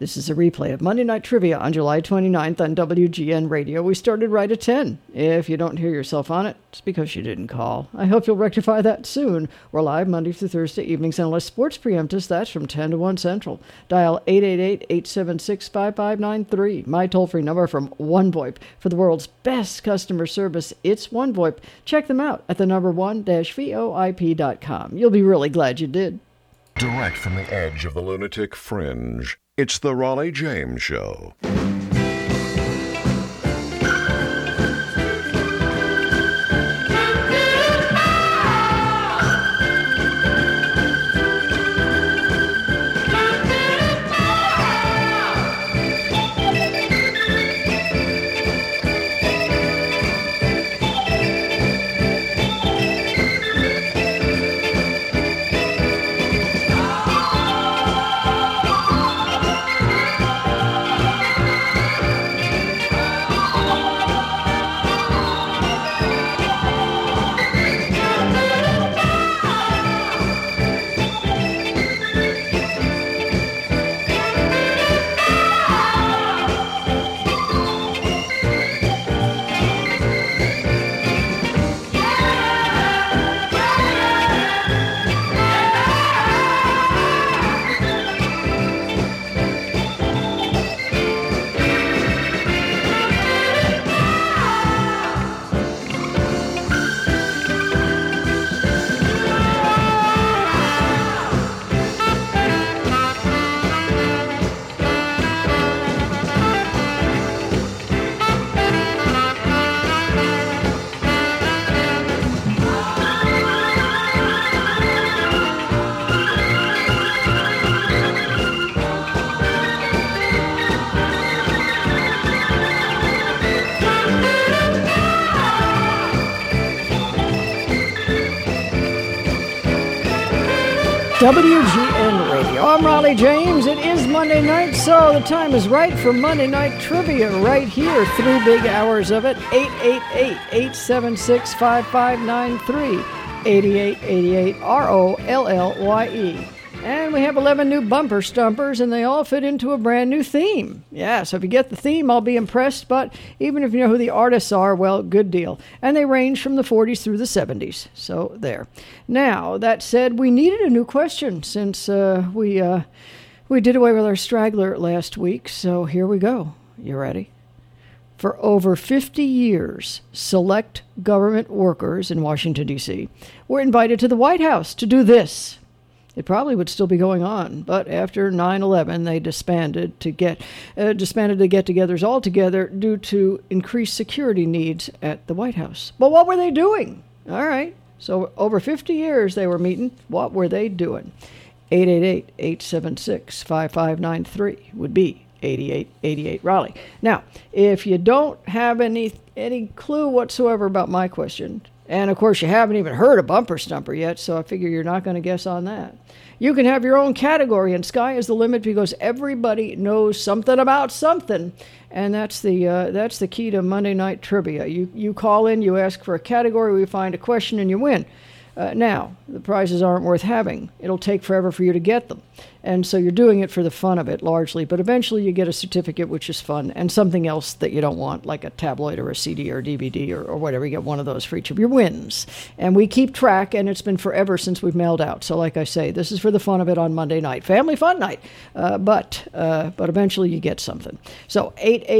This is a replay of Monday Night Trivia on July 29th on WGN Radio. We started right at 10. If you don't hear yourself on it, it's because you didn't call. I hope you'll rectify that soon. We're live Monday through Thursday evenings, and unless sports preempt us, that's from 10 to 1 Central. Dial 888-876-5593. My toll-free number from OneVoIP. For the world's best customer service, it's OneVoIP. Check them out at the number one-voip.com. You'll be really glad you did. Direct from the edge of the lunatic fringe, it's the Raleigh James Show. WGN Radio. I'm Raleigh James. It is Monday night, so the time is right for Monday Night Trivia right here. 3 big hours of it. 888-876-5593. 8888 ROLLYE. And we have 11 new bumper stumpers, and they all fit into a brand new theme. Yeah, so if you get the theme, I'll be impressed. But even if you know who the artists are, well, good deal. And they range from the 40s through the 70s. So there. Now, that said, we needed a new question since we did away with our straggler last week. So here we go. You ready? For over 50 years, select government workers in Washington, D.C. were invited to the White House to do this. It probably would still be going on, but after 9/11, they disbanded to get get-togethers altogether due to increased security needs at the White House. But what were they doing? All right, so over 50 years they were meeting. What were they doing? 888-876-5593 would be 8888 Raleigh. Now, if you don't have any clue whatsoever about my question, and, of course, you haven't even heard a bumper stumper yet, so I figure you're not going to guess on that. You can have your own category, and sky is the limit because everybody knows something about something, and that's the key to Monday Night Trivia. You call in, you ask for a category, we find a question, and you win. Now, the prizes aren't worth having. It'll take forever for you to get them. And so you're doing it for the fun of it, largely. But eventually you get a certificate, which is fun, and something else that you don't want, like a tabloid or a CD or a DVD or whatever. You get one of those for each of your wins. And we keep track, and it's been forever since we've mailed out. So like I say, this is for the fun of it on Monday night. Family fun night. But eventually you get something. So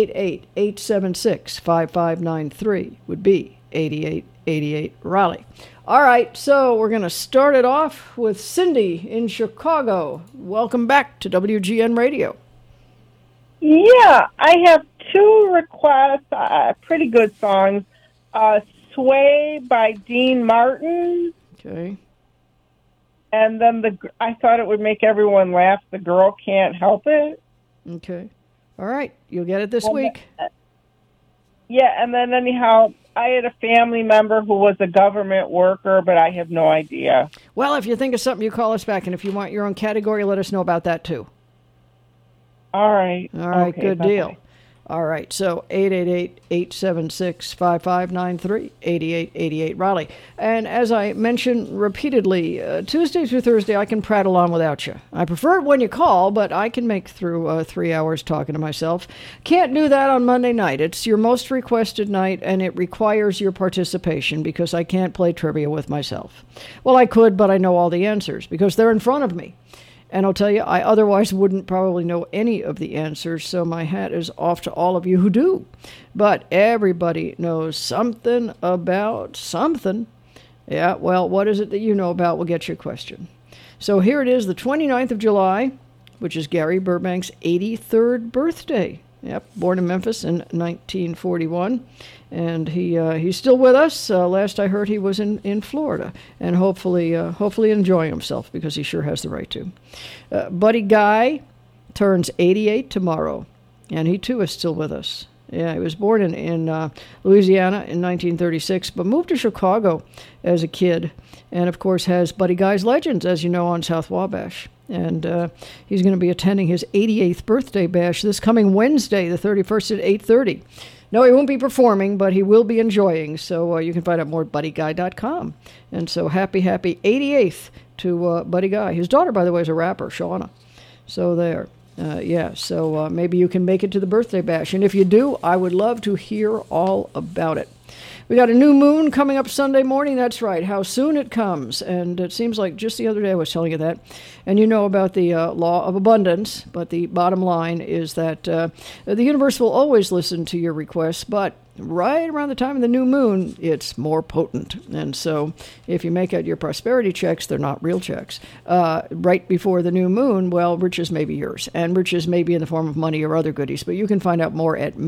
888-876-5593 would be 8888 Raleigh. All right, so we're going to start it off with Cindy in Chicago. Welcome back to WGN Radio. Yeah, I have 2 requests, pretty good songs. Sway by Dean Martin. Okay. And then I thought it would make everyone laugh. The Girl Can't Help It. Okay. All right, you'll get it this week. Yeah, and then anyhow, I had a family member who was a government worker, but I have no idea. Well, if you think of something, you call us back. And if you want your own category, let us know about that, too. All right. All right, okay, good bye-bye. deal. All right, so 888-876-5593, 8888 Raleigh. And as I mentioned repeatedly, Tuesday through Thursday, I can prattle on without you. I prefer it when you call, but I can make through 3 hours talking to myself. Can't do that on Monday night. It's your most requested night, and it requires your participation because I can't play trivia with myself. Well, I could, but I know all the answers because they're in front of me. And I'll tell you, I otherwise wouldn't probably know any of the answers, so my hat is off to all of you who do. But everybody knows something about something. Yeah, well, what is it that you know about? We'll get your question. So here it is, the 29th of July, which is Gary Burbank's 83rd birthday. Yep, born in Memphis in 1941. And he's still with us. Last I heard, he was in Florida, and hopefully enjoying himself because he sure has the right to. Buddy Guy turns 88 tomorrow, and he too is still with us. Yeah, he was born in Louisiana in 1936, but moved to Chicago as a kid, and of course has Buddy Guy's Legends, as you know, on South Wabash. And he's going to be attending his 88th birthday bash this coming Wednesday, the 31st at 8:30. No, he won't be performing, but he will be enjoying. So you can find out more at BuddyGuy.com. And so happy 88th to Buddy Guy. His daughter, by the way, is a rapper, Shauna. So there. So maybe you can make it to the birthday bash. And if you do, I would love to hear all about it. We got a new moon coming up Sunday morning. That's right. How soon it comes. And it seems like just the other day I was telling you that. And you know about the law of abundance. But the bottom line is that the universe will always listen to your requests. But right around the time of the new moon, it's more potent. And so if you make out your prosperity checks, they're not real checks. Right before the new moon, well, riches may be yours. And riches may be in the form of money or other goodies. But you can find out more at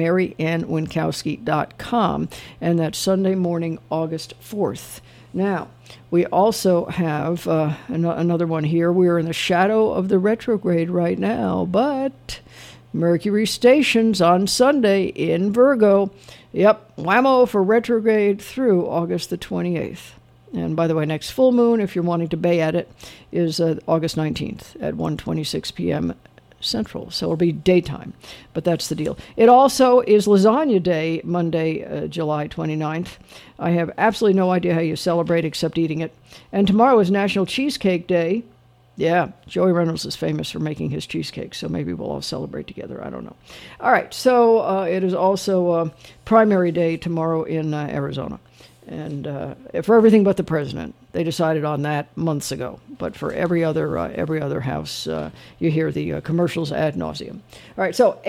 MaryAnnWinkowski.com. And that's Sunday morning, August 4th. Now, we also have another one here. We're in the shadow of the retrograde right now, but Mercury stations on Sunday in Virgo. Yep, whammo for retrograde through August the 28th. And by the way, next full moon, if you're wanting to bay at it, is August 19th at 1:26 p.m. Central. So it'll be daytime, but that's the deal. It also is Lasagna Day, Monday, July 29th. I have absolutely no idea how you celebrate except eating it. And tomorrow is National Cheesecake Day. Yeah, Joey Reynolds is famous for making his cheesecake, so maybe we'll all celebrate together. I don't know. All right, so it is also Primary Day tomorrow in Arizona. And for everything but the president. They decided on that months ago. But for every other house, you hear the commercials ad nauseum. All right, so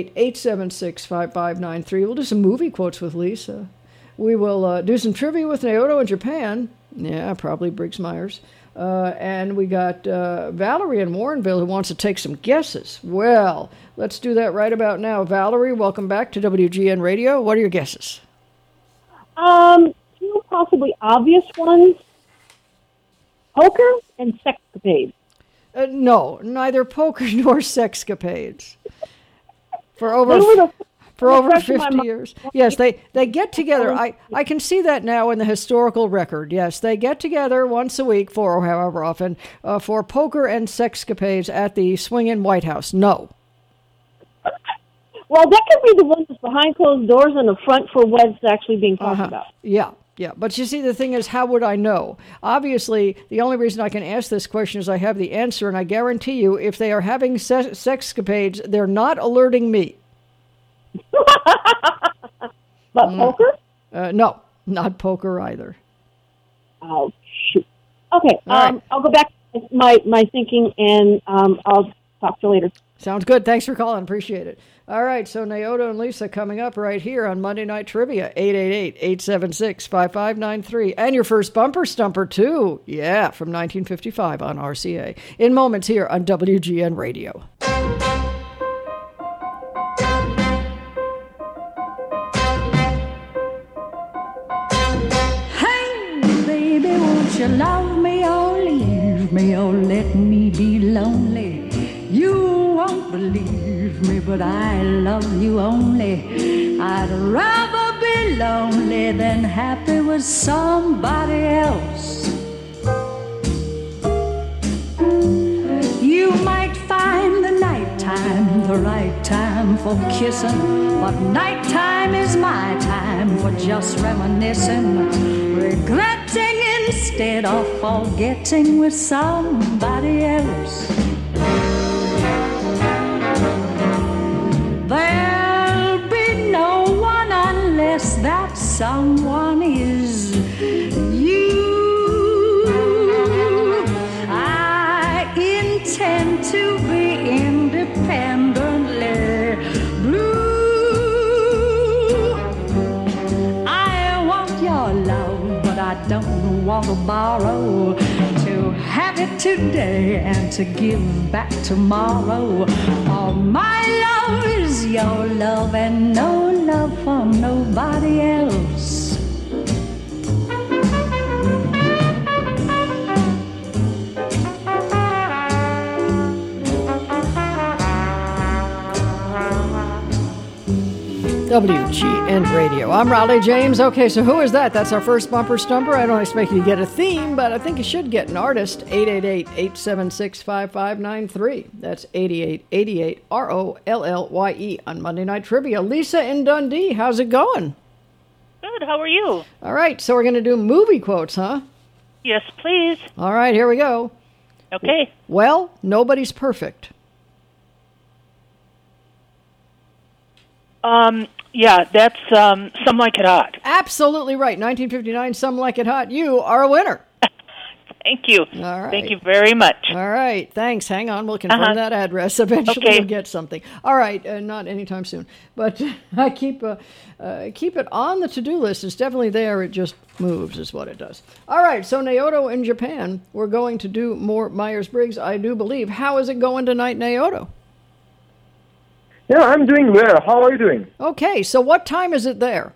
888-876-5593. We'll do some movie quotes with Lisa. We will do some trivia with Naoto in Japan. Yeah, probably Briggs Myers. And we got Valerie in Warrenville who wants to take some guesses. Well, let's do that right about now. Valerie, welcome back to WGN Radio. What are your guesses? Two possibly obvious ones. Poker and sexcapades. No, neither poker nor sexcapades. For over 50 years. Yes, they get together. I can see that now in the historical record. Yes, they get together once a week for however often for poker and sexcapades at the Swingin' White House. No. Well, that could be the one that's behind closed doors and the front for what's actually being talked about. Yeah. But you see, the thing is, how would I know? Obviously, the only reason I can ask this question is I have the answer, and I guarantee you, if they are having sexcapades, they're not alerting me. But poker? No, not poker either. Oh, shoot. Okay, right. I'll go back to my thinking, and I'll talk to you later. Sounds good. Thanks for calling. Appreciate it. All right, so Naoto and Lisa coming up right here on Monday Night Trivia, 888-876-5593. And your first bumper stumper, too. Yeah, from 1955 on RCA. In moments here on WGN Radio. Hey, baby, won't you love me or leave me or let me be lonely? You won't believe me, but I love you only. I'd rather be lonely than happy with somebody else. You might find the nighttime isn't the right time for kissing, but nighttime is my time for just reminiscing, regretting instead of forgetting with somebody else. There'll be no one unless that someone is you. I intend to be independently blue. I want your love, but I don't want to borrow. To have it today and to give back tomorrow. All my love is your love and no love for nobody else. WGN Radio. I'm Raleigh James. Okay, so who is that? That's our first bumper stumper. I don't expect you to get a theme, but I think you should get an artist. 888-876-5593. That's 8888-ROLLYE on Monday Night Trivia. Lisa in Dundee, how's it going? Good, how are you? All right, so we're going to do movie quotes, huh? Yes, please. All right, here we go. Okay. Well, nobody's perfect. Yeah, that's Some Like It Hot. Absolutely right. 1959, Some Like It Hot. You are a winner. Thank you. All right. Thank you very much. All right. Thanks. Hang on. We'll confirm that address. Eventually Okay. you'll get something. All right. Not anytime soon. But I keep it on the to-do list. It's definitely there. It just moves is what it does. All right. So Naoto in Japan. We're going to do more Myers-Briggs, I do believe. How is it going tonight, Naoto? Yeah, I'm doing well. How are you doing? Okay. So what time is it there?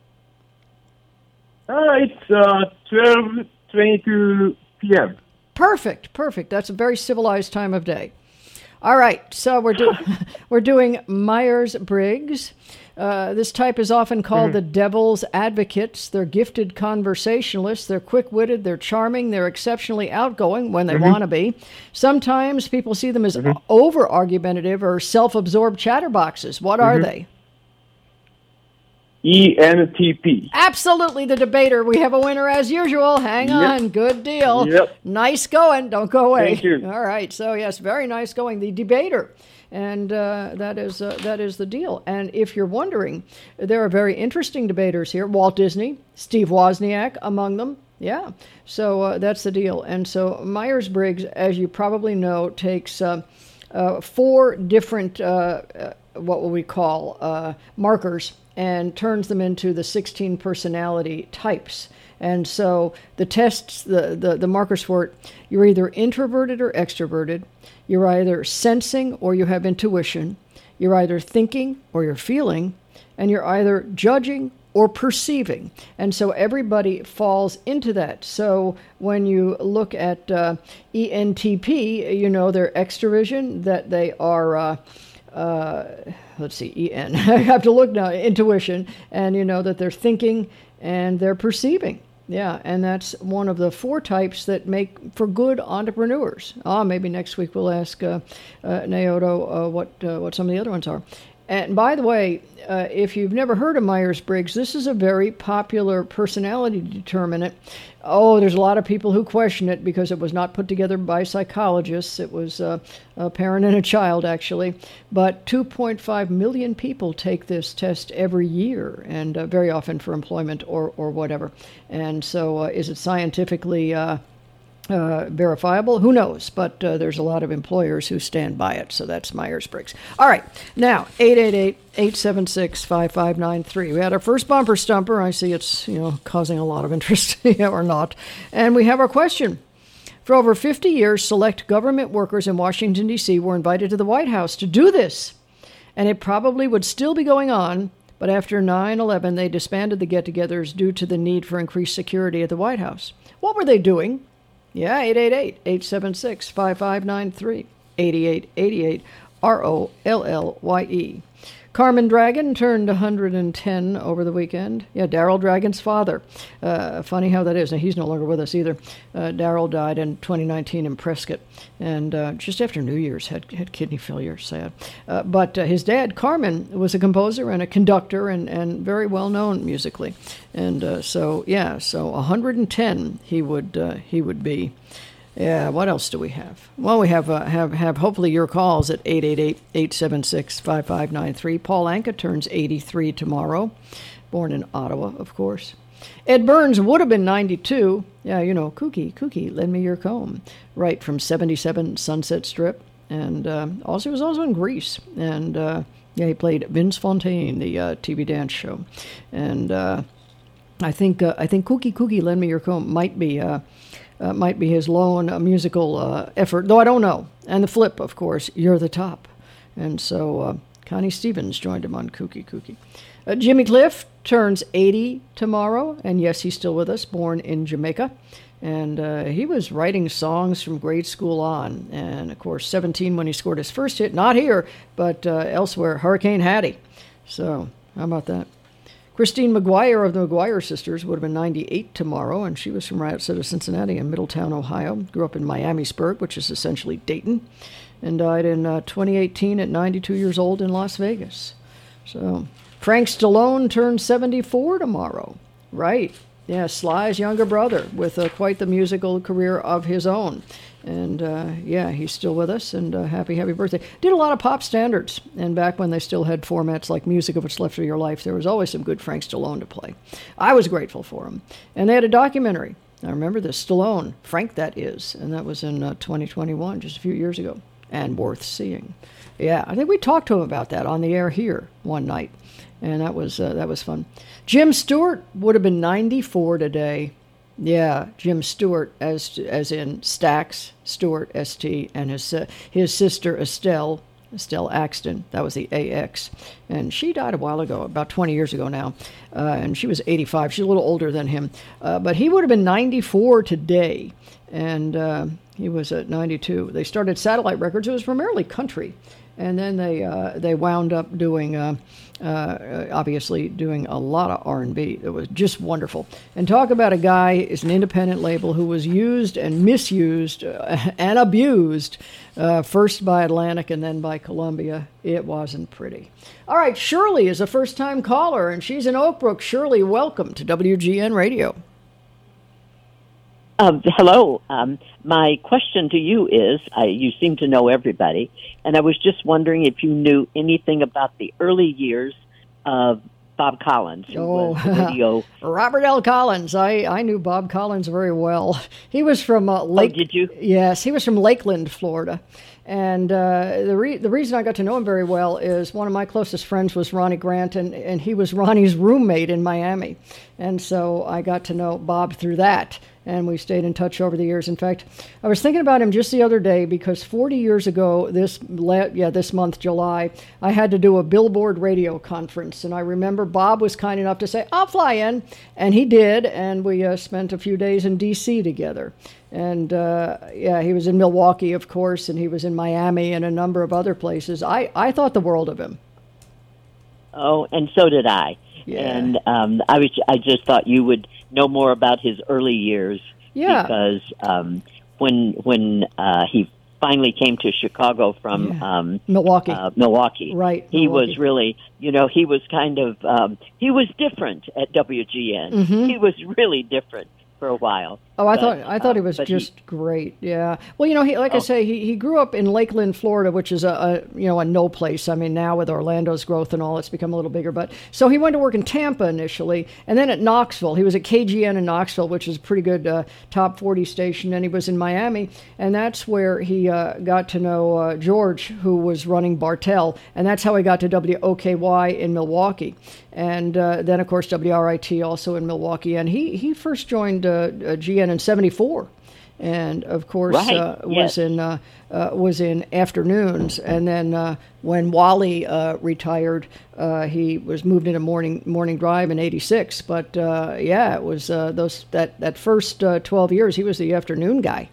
It's 12:22 p.m. Perfect. That's a very civilized time of day. All right, so we're doing Myers-Briggs. This type is often called the devil's advocates. They're gifted conversationalists. They're quick-witted. They're charming. They're exceptionally outgoing when they want to be. Sometimes people see them as over-argumentative or self-absorbed chatterboxes. What are they? ENTP. Absolutely, the debater. We have a winner as usual. Hang on. Good deal. Yep. Nice going. Don't go away. Thank you. All right. So, yes, very nice going. The debater. And that is the deal. And if you're wondering, there are very interesting debaters here. Walt Disney, Steve Wozniak among them. Yeah. So that's the deal. And so Myers-Briggs, as you probably know, takes 4 different, what will we call, markers, and turns them into the 16 personality types. And so the tests, the markers for it, you're either introverted or extroverted. You're either sensing or you have intuition. You're either thinking or you're feeling. And you're either judging or perceiving. And so everybody falls into that. So when you look at ENTP, you know their extroversion, that they are... let's see, EN. I have to look now, intuition, and you know that they're thinking and they're perceiving. Yeah, and that's one of the 4 types that make for good entrepreneurs. Maybe next week we'll ask Naoto what some of the other ones are. And by the way, if you've never heard of Myers-Briggs, this is a very popular personality determinant. There's a lot of people who question it because it was not put together by psychologists. It was a parent and a child, actually. But 2.5 million people take this test every year, and very often for employment or whatever. And so is it scientifically verifiable? Who knows? But there's a lot of employers who stand by it. So that's Myers-Briggs. All right. Now, 888-876-5593. We had our first bumper stumper. I see it's, causing a lot of interest or not. And we have our question. For over 50 years, select government workers in Washington, D.C. were invited to the White House to do this. And it probably would still be going on. But after 9/11, they disbanded the get-togethers due to the need for increased security at the White House. What were they doing? Yeah, 888-876-5593. 8888-ROLLYE. Carmen Dragon turned 110 over the weekend. Yeah, Daryl Dragon's father. Funny how that is. Now, he's no longer with us either. Daryl died in 2019 in Prescott, and just after New Year's had kidney failure, sad. But his dad, Carmen, was a composer and a conductor and very well known musically. And so 110 he would be. Yeah, what else do we have? Well, we have hopefully your calls at 888-876-5593. Paul Anka turns 83 tomorrow, born in Ottawa, of course. Ed Burns would have been 92. Yeah, Kooky, lend me your comb. Right from 77 Sunset Strip. And also he was also in Grease. And he played Vince Fontaine, the TV dance show. And I think Kooky, lend me your comb might be his lone musical effort, though I don't know. And the flip, of course, You're the Top. And so Connie Stevens joined him on Kooky. Jimmy Cliff turns 80 tomorrow, and yes, he's still with us, born in Jamaica. And he was writing songs from grade school on. And, of course, 17 when he scored his first hit, not here, but elsewhere, Hurricane Hattie. So how about that? Christine McGuire of the McGuire Sisters would have been 98 tomorrow, and she was from right outside of Cincinnati in Middletown, Ohio. Grew up in Miamisburg, which is essentially Dayton, and died in 2018 at 92 years old in Las Vegas. So Frank Stallone turned 74 tomorrow. Right. Yeah, Sly's younger brother with quite the musical career of his own. And, he's still with us, and happy birthday. Did a lot of pop standards, and back when they still had formats like Music of What's Left of Your Life, there was always some good Frank Stallone to play. I was grateful for him. And they had a documentary. I remember this, Stallone, Frank that is, and that was in 2021, just a few years ago, and worth seeing. Yeah, I think we talked to him about that on the air here one night, and that was fun. Jim Stewart would have been 94 today. Yeah, Jim Stewart, as in Stax Stewart, S-T, and his sister Estelle Axton, that was the A-X, and she died a while ago, about 20 years ago now, and she was 85. She's a little older than him, but he would have been 94 today, and he was at 92. They started Satellite Records. It was primarily country, and then they wound up doing obviously doing a lot of R&B. It was just wonderful. And talk about a guy, is an independent label who was used and misused and abused, first by Atlantic and then by Columbia. It wasn't pretty. All right, Shirley is a first-time caller, and she's in Oak Brook. Shirley, welcome to WGN Radio. Hello. My question to you is, you seem to know everybody, and I was just wondering if you knew anything about the early years of Bob Collins, who was the radio... Robert L. Collins. I knew Bob Collins very well. He was from Lake... Oh, did you? Yes, he was from Lakeland, Florida. And the reason I got to know him very well is one of my closest friends was Ronnie Grant, and he was Ronnie's roommate in Miami. And so I got to know Bob through that. And we stayed in touch over the years. In fact, I was thinking about him just the other day because 40 years ago, this month, July, I had to do a Billboard radio conference. And I remember Bob was kind enough to say, I'll fly in. And he did. And we spent a few days in D.C. together. And, he was in Milwaukee, of course, and he was in Miami and a number of other places. I thought the world of him. Oh, and so did I. Yeah. And I just thought you would know more about his early years. Yeah. Because when he finally came to Chicago from Milwaukee, right? He was really, he was kind of he was different at WGN. Mm-hmm. He was really different for a while. Oh, I thought he was just great. Yeah. Well, I say, he grew up in Lakeland, Florida, which is a no place. I mean, now with Orlando's growth and all, it's become a little bigger. But so he went to work in Tampa initially, and then at Knoxville. He was at KGN in Knoxville, which is a pretty good top 40 station. And he was in Miami, and that's where he got to know George, who was running Bartell, and that's how he got to WOKY in Milwaukee. And then, of course, WRIT also in Milwaukee. And he first joined GN in 74, and of course was in afternoons. And then when Wally retired, he was moved into morning drive in 86. But it was that first 12 years he was the afternoon guy.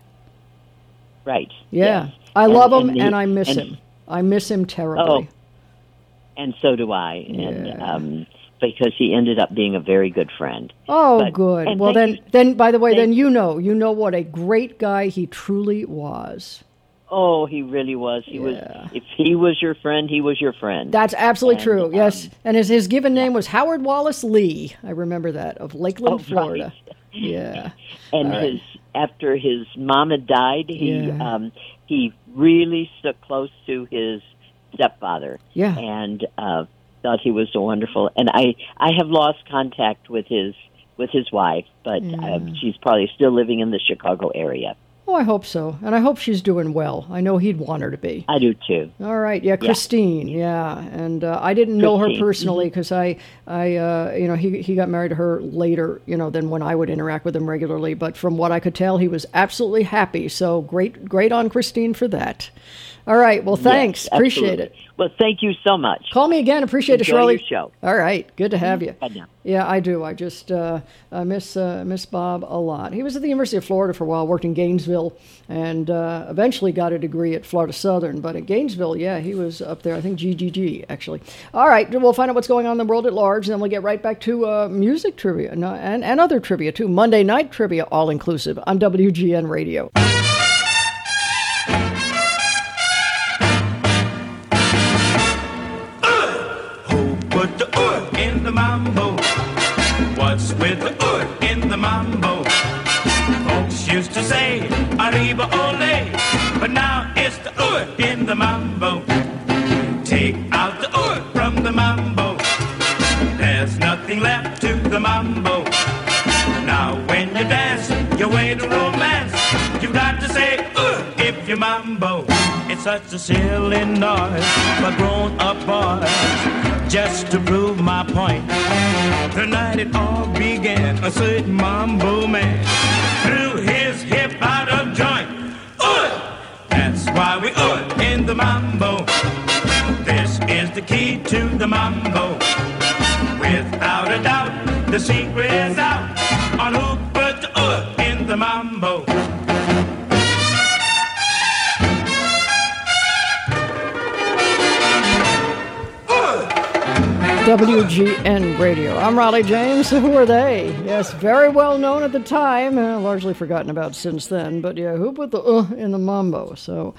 Right. Yeah, yes. I love him and I miss him. I miss him terribly. and so do I. And because he ended up being a very good friend. Oh, But- good. and Well, thank then, you- by the way, thank- then you know what a great guy he truly was. Oh, he really was. He was. If he was your friend, he was your friend. That's absolutely And, true. Yes, and his given name was Howard Wallace Lee. I remember that, of Lakeland, Oh, Florida. right. Yeah. And All right. after his mom had died, he really stuck close to his stepfather. Yeah. And thought he was so wonderful. And I have lost contact with his wife, but she's probably still living in the Chicago area. Oh, I hope so, and I hope she's doing well. I know he'd want her to be. I do too. All right, yeah, Christine, and I didn't know her Christine, personally because he got married to her later, than when I would interact with him regularly. But from what I could tell, he was absolutely happy. So great on Christine for that. All right, well, thanks, Yes, appreciate absolutely. it. Well, thank you so much. Call me again, appreciate Enjoy it, Shirley. your show. All right, good to have you. Bye now. Yeah, I do. I just miss Bob a lot. He was at the University of Florida for a while, worked in Gainesville, and eventually got a degree at Florida Southern. But at Gainesville, yeah, he was up there. I think GGG, actually. All right, we'll find out what's going on in the world at large, and then we'll get right back to music trivia and other trivia, too. Monday night trivia, all-inclusive, on WGN Radio. Put the in the mambo. What's with the in the mambo? Folks used to say arriba ole, but now it's the in the mambo. Take out the from the mambo. There's nothing left to the mambo. Now when you dance your way to romance, you got to say if you mambo. It's such a silly noise for grown-up boys. Just to prove my point, the night it all began, a certain mambo man threw his hip out of joint. That's why we in the mambo. This is the key to the mambo. Without a doubt, the secret is out on who put the in the mambo. WGN Radio. I'm Raleigh James. Who are they? Yes, very well known at the time, largely forgotten about since then. But yeah, who put the in the mambo? So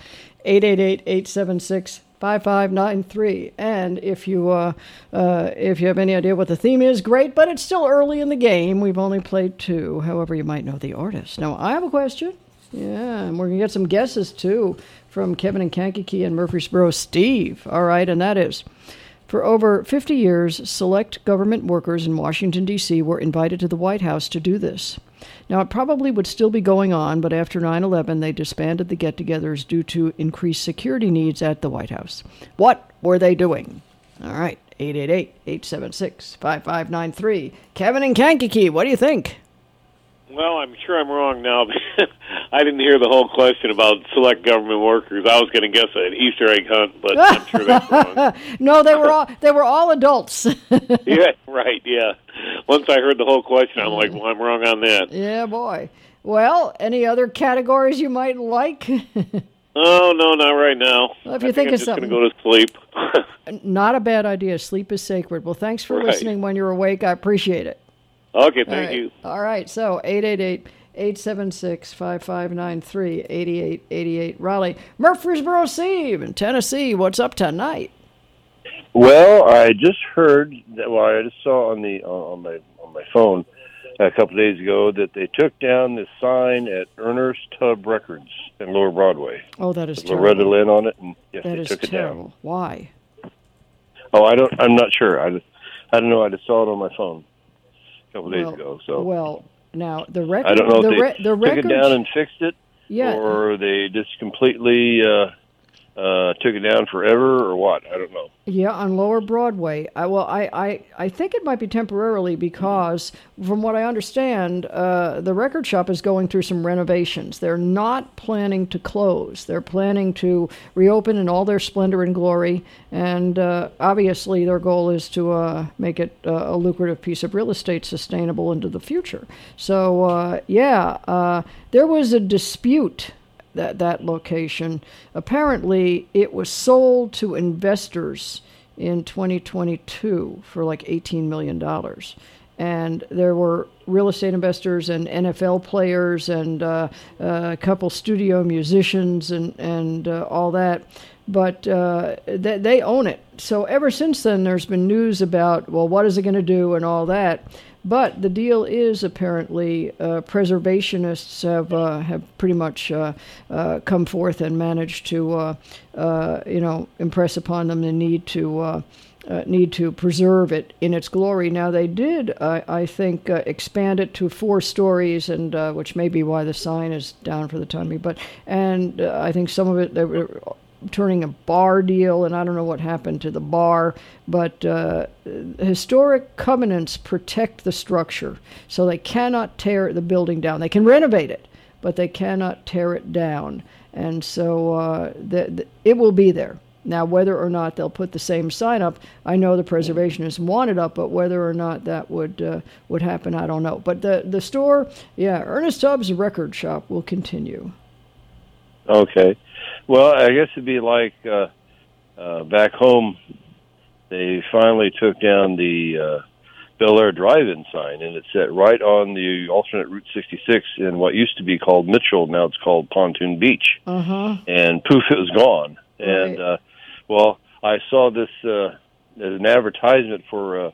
888-876-5593. And if you have any idea what the theme is, great, but it's still early in the game. We've only played 2. However, you might know the artist. Now, I have a question. Yeah, and we're going to get some guesses, too, from Kevin and Kankakee and Murfreesboro Steve. All right, and that is... For over 50 years, select government workers in Washington, D.C. were invited to the White House to do this. Now, it probably would still be going on, but after 9/11, they disbanded the get-togethers due to increased security needs at the White House. What were they doing? All right, 888-876-5593. Kevin and Kankakee, what do you think? Well, I'm sure I'm wrong now. I didn't hear the whole question about select government workers. I was going to guess an Easter egg hunt, but I'm sure that's wrong. No, they were all adults. Yeah, right, yeah. Once I heard the whole question, I'm like, well, I'm wrong on that. Yeah, boy. Well, any other categories you might like? Oh, no, not right now. Well, if you I think I'm of just something. going to go to sleep. Not a bad idea. Sleep is sacred. Well, thanks for Right. listening when you're awake. I appreciate it. Okay, All thank right. you. All right, so 888-876-5593, 8888 Raleigh. Murfreesboro Steve in Tennessee, what's up tonight? Well, I just heard that. Well, I just saw on my phone a couple of days ago that they took down the sign at Ernest Tubb Records in Lower Broadway. Oh, that is With terrible. Loretta Lynn on it, and yes, That they is took it terrible. down. Why? Oh, I'm not sure. I don't know. I just saw it on my phone a couple of days ago. So Well, now the record. I don't know if the they took record, it down and fixed it, Yeah. or they just completely took it down forever, or what. I don't know. Yeah, on Lower Broadway. I think it might be temporarily because, from what I understand, the record shop is going through some renovations. They're not planning to close. They're planning to reopen in all their splendor and glory, and obviously their goal is to make it a lucrative piece of real estate sustainable into the future. So, there was a dispute that location. Apparently, it was sold to investors in 2022 for like $18 million. And there were real estate investors and NFL players and a couple studio musicians and all that. But they own it. So ever since then, there's been news about, well, what is it going to do and all that. But the deal is apparently preservationists have pretty much come forth and managed to, impress upon them the need to preserve it in its glory. Now they did, I think, expand it to 4 stories, and which may be why the sign is down for the time being. But I think some of it they were turning a bar deal, and I don't know what happened to the bar, but historic covenants protect the structure, so they cannot tear the building down. They can renovate it, but they cannot tear it down, and so it will be there. Now, whether or not they'll put the same sign up, I know the preservationists want it up, but whether or not that would happen, I don't know. But the store, Ernest Tubbs Record Shop will continue. Okay. Well, I guess it'd be like back home, they finally took down the Bel Air Drive-In sign, and it's set right on the alternate Route 66 in what used to be called Mitchell. Now it's called Pontoon Beach. Uh-huh. And poof, it was gone. Right. And, I saw this as an advertisement for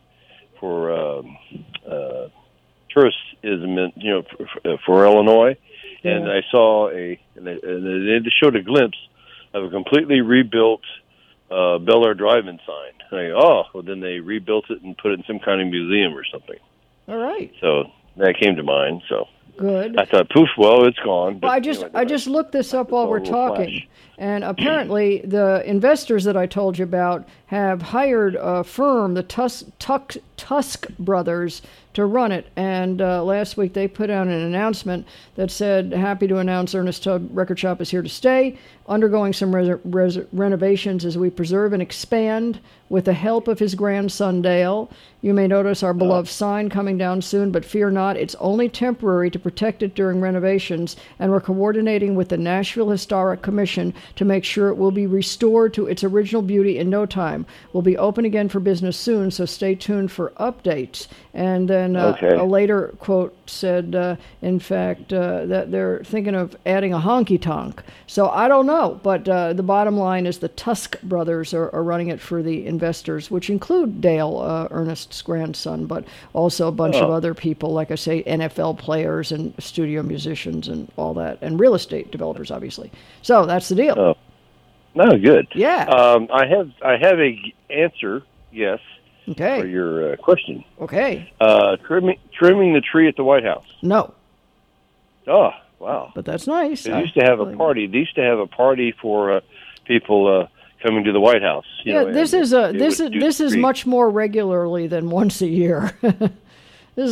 tourism, for Illinois. Yeah. And I saw and they showed a glimpse of a completely rebuilt Bel Air Drive-In sign. And I go, then they rebuilt it and put it in some kind of museum or something. All right. So that came to mind. So good. I thought, poof, well, it's gone. But, well, I just looked this up while we're talking, and apparently the investors that I told you about have hired a firm, the Tusk Brothers, to run it. And last week they put out an announcement that said, happy to announce Ernest Tubbs Record Shop is here to stay, undergoing some renovations as we preserve and expand with the help of his grandson Dale. You may notice our beloved sign coming down soon, but fear not, it's only temporary to protect it during renovations, and we're coordinating with the Nashville Historic Commission to make sure it will be restored to its original beauty in no time. We'll be open again for business soon, so stay tuned for updates. And then a later quote said, in fact, that they're thinking of adding a honky-tonk. So I don't know, but the bottom line is the Tusk brothers are running it for the investors, which include Dale, Ernest's grandson, but also a bunch of other people, like I say, NFL players and studio musicians and all that, and real estate developers, obviously. So that's the deal. Oh, no, good. Yeah. I have a answer, yes, for your question. Okay. Trimming the tree at the White House. No. Oh, wow. But that's nice. They used to have a party. They used to have a party for people coming to the White House. This is much more regularly than once a year. This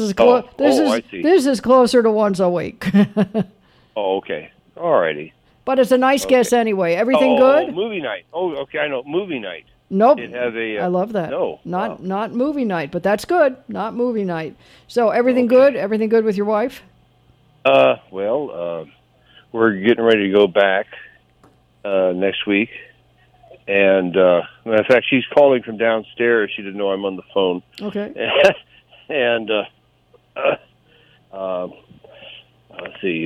is closer to once a week. Oh, okay. All righty. But it's a nice guess anyway. Everything good? Movie night. Oh, okay, I know. Movie night. Nope. I love that. No. Not movie night, but that's good. Not movie night. So everything good? Everything good with your wife? We're getting ready to go back next week. And matter of fact, she's calling from downstairs. She didn't know I'm on the phone. Okay. And let's see.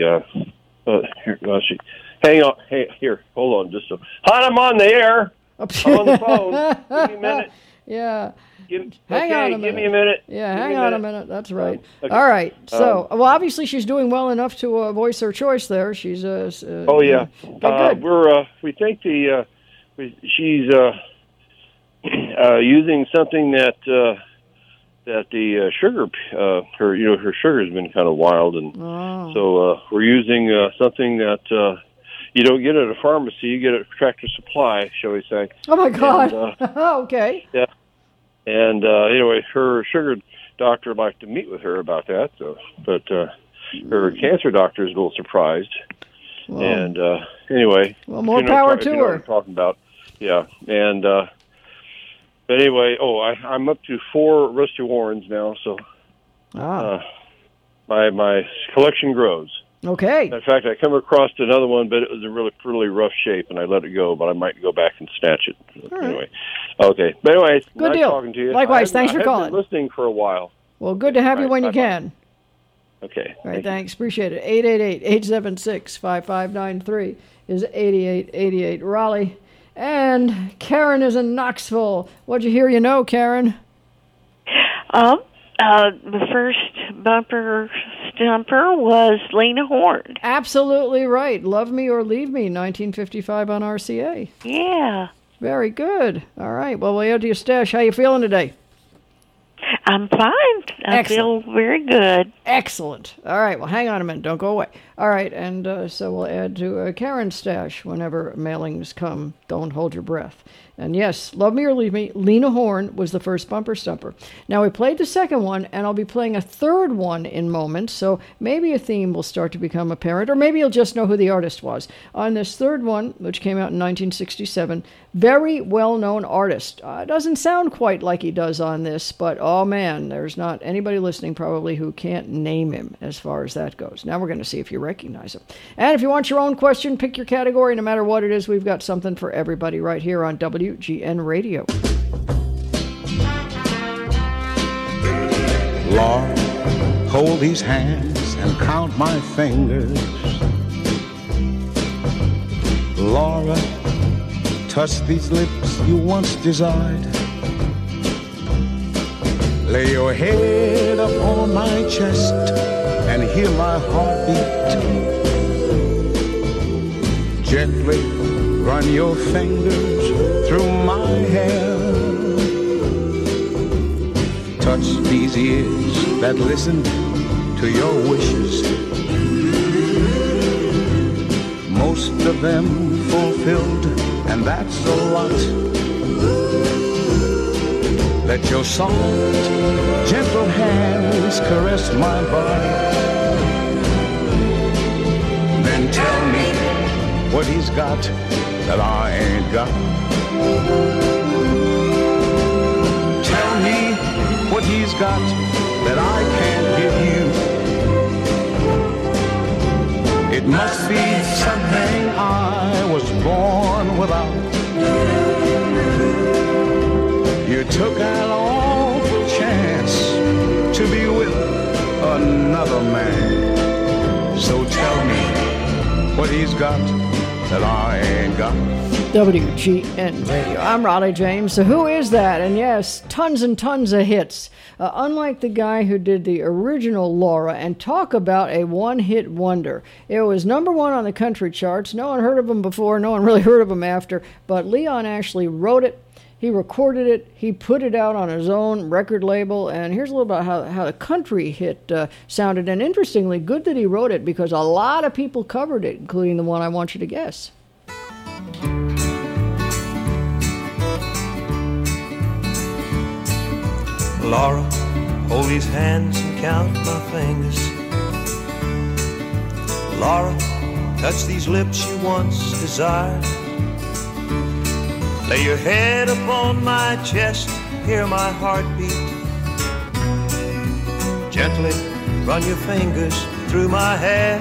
Hang on. Hey, here. Hold on. Hon, I'm on the air. I'm on the phone. Give me a minute. Yeah. Hang on a minute. Give me a minute. Yeah, hang on a minute. That's right. Okay. All right. So, obviously she's doing well enough to voice her choice there. She's oh yeah. Good. We think she's using something that the sugar her sugar's been kind of wild, and so we're using something that you don't get at a pharmacy. You get at Tractor Supply, shall we say? Oh my God! And, okay. Yeah. And anyway, her sugar doctor would like to meet with her about that. So, but her cancer doctor is a little surprised. Well, and anyway, well, more power to her. You know what I'm talking about. Yeah, and but anyway, I'm up to 4 Rusty Warrens now, so my collection grows. Okay. In fact, I come across another one, but it was in really rough shape, and I let it go. But I might go back and snatch it. All right. Anyway, okay. But anyway, good nice deal. talking to you. Likewise, thanks for calling. I've been listening for a while. Well, good to have you when you can. Okay. All right, thanks. Appreciate it. 888-876-5593 is 8888 Raleigh. And Karen is in Knoxville. What'd you hear you know, Karen? The first bumper stumper was Lena Horne. Absolutely right. Love Me or Leave Me, 1955 on RCA. Yeah. Very good. All right. Well, we'll add to your stash. How you feeling today? I'm fine. I feel very good. Excellent. All right. Well, hang on a minute. Don't go away. All right. And so we'll add to Karen's stash whenever mailings come. Don't hold your breath. And yes, Love Me or Leave Me, Lena Horne was the first bumper stumper. Now, we played the second one, and I'll be playing a third one in moments, so maybe a theme will start to become apparent, or maybe you'll just know who the artist was. On this third one, which came out in 1967, very well-known artist. Doesn't sound quite like he does on this, but oh man, there's not anybody listening probably who can't name him as far as that goes. Now we're going to see if you recognize him. And if you want your own question, pick your category. No matter what it is, we've got something for everybody right here on WGN Radio. Lord, hold these hands and count my fingers. Laura, touch these lips you once desired. Lay your head upon my chest and hear my heartbeat. Gently run your fingers through my hair. Touch these ears that listen to your wishes. Most of them fulfilled, and that's a lot. Let your soft, gentle hands caress my body. Then tell me what he's got that I ain't got. Tell me what he's got that I can't give you. It must be something I was born without. You took an awful chance to be with another man. So tell me what he's got that I ain't got. WGN Radio. I'm Raleigh James. So who is that? And yes, tons and tons of hits. Unlike the guy who did the original Laura, and talk about a one-hit wonder. It was number one on the country charts. No one heard of him before. No one really heard of him after. But Leon Ashley wrote it. He recorded it. He put it out on his own record label. And here's a little about how the country hit sounded. And interestingly, good that he wrote it because a lot of people covered it, including the one I want you to guess. Laura, hold these hands and count my fingers. Laura, touch these lips you once desired. Lay your head upon my chest, hear my heartbeat. Gently run your fingers through my hair.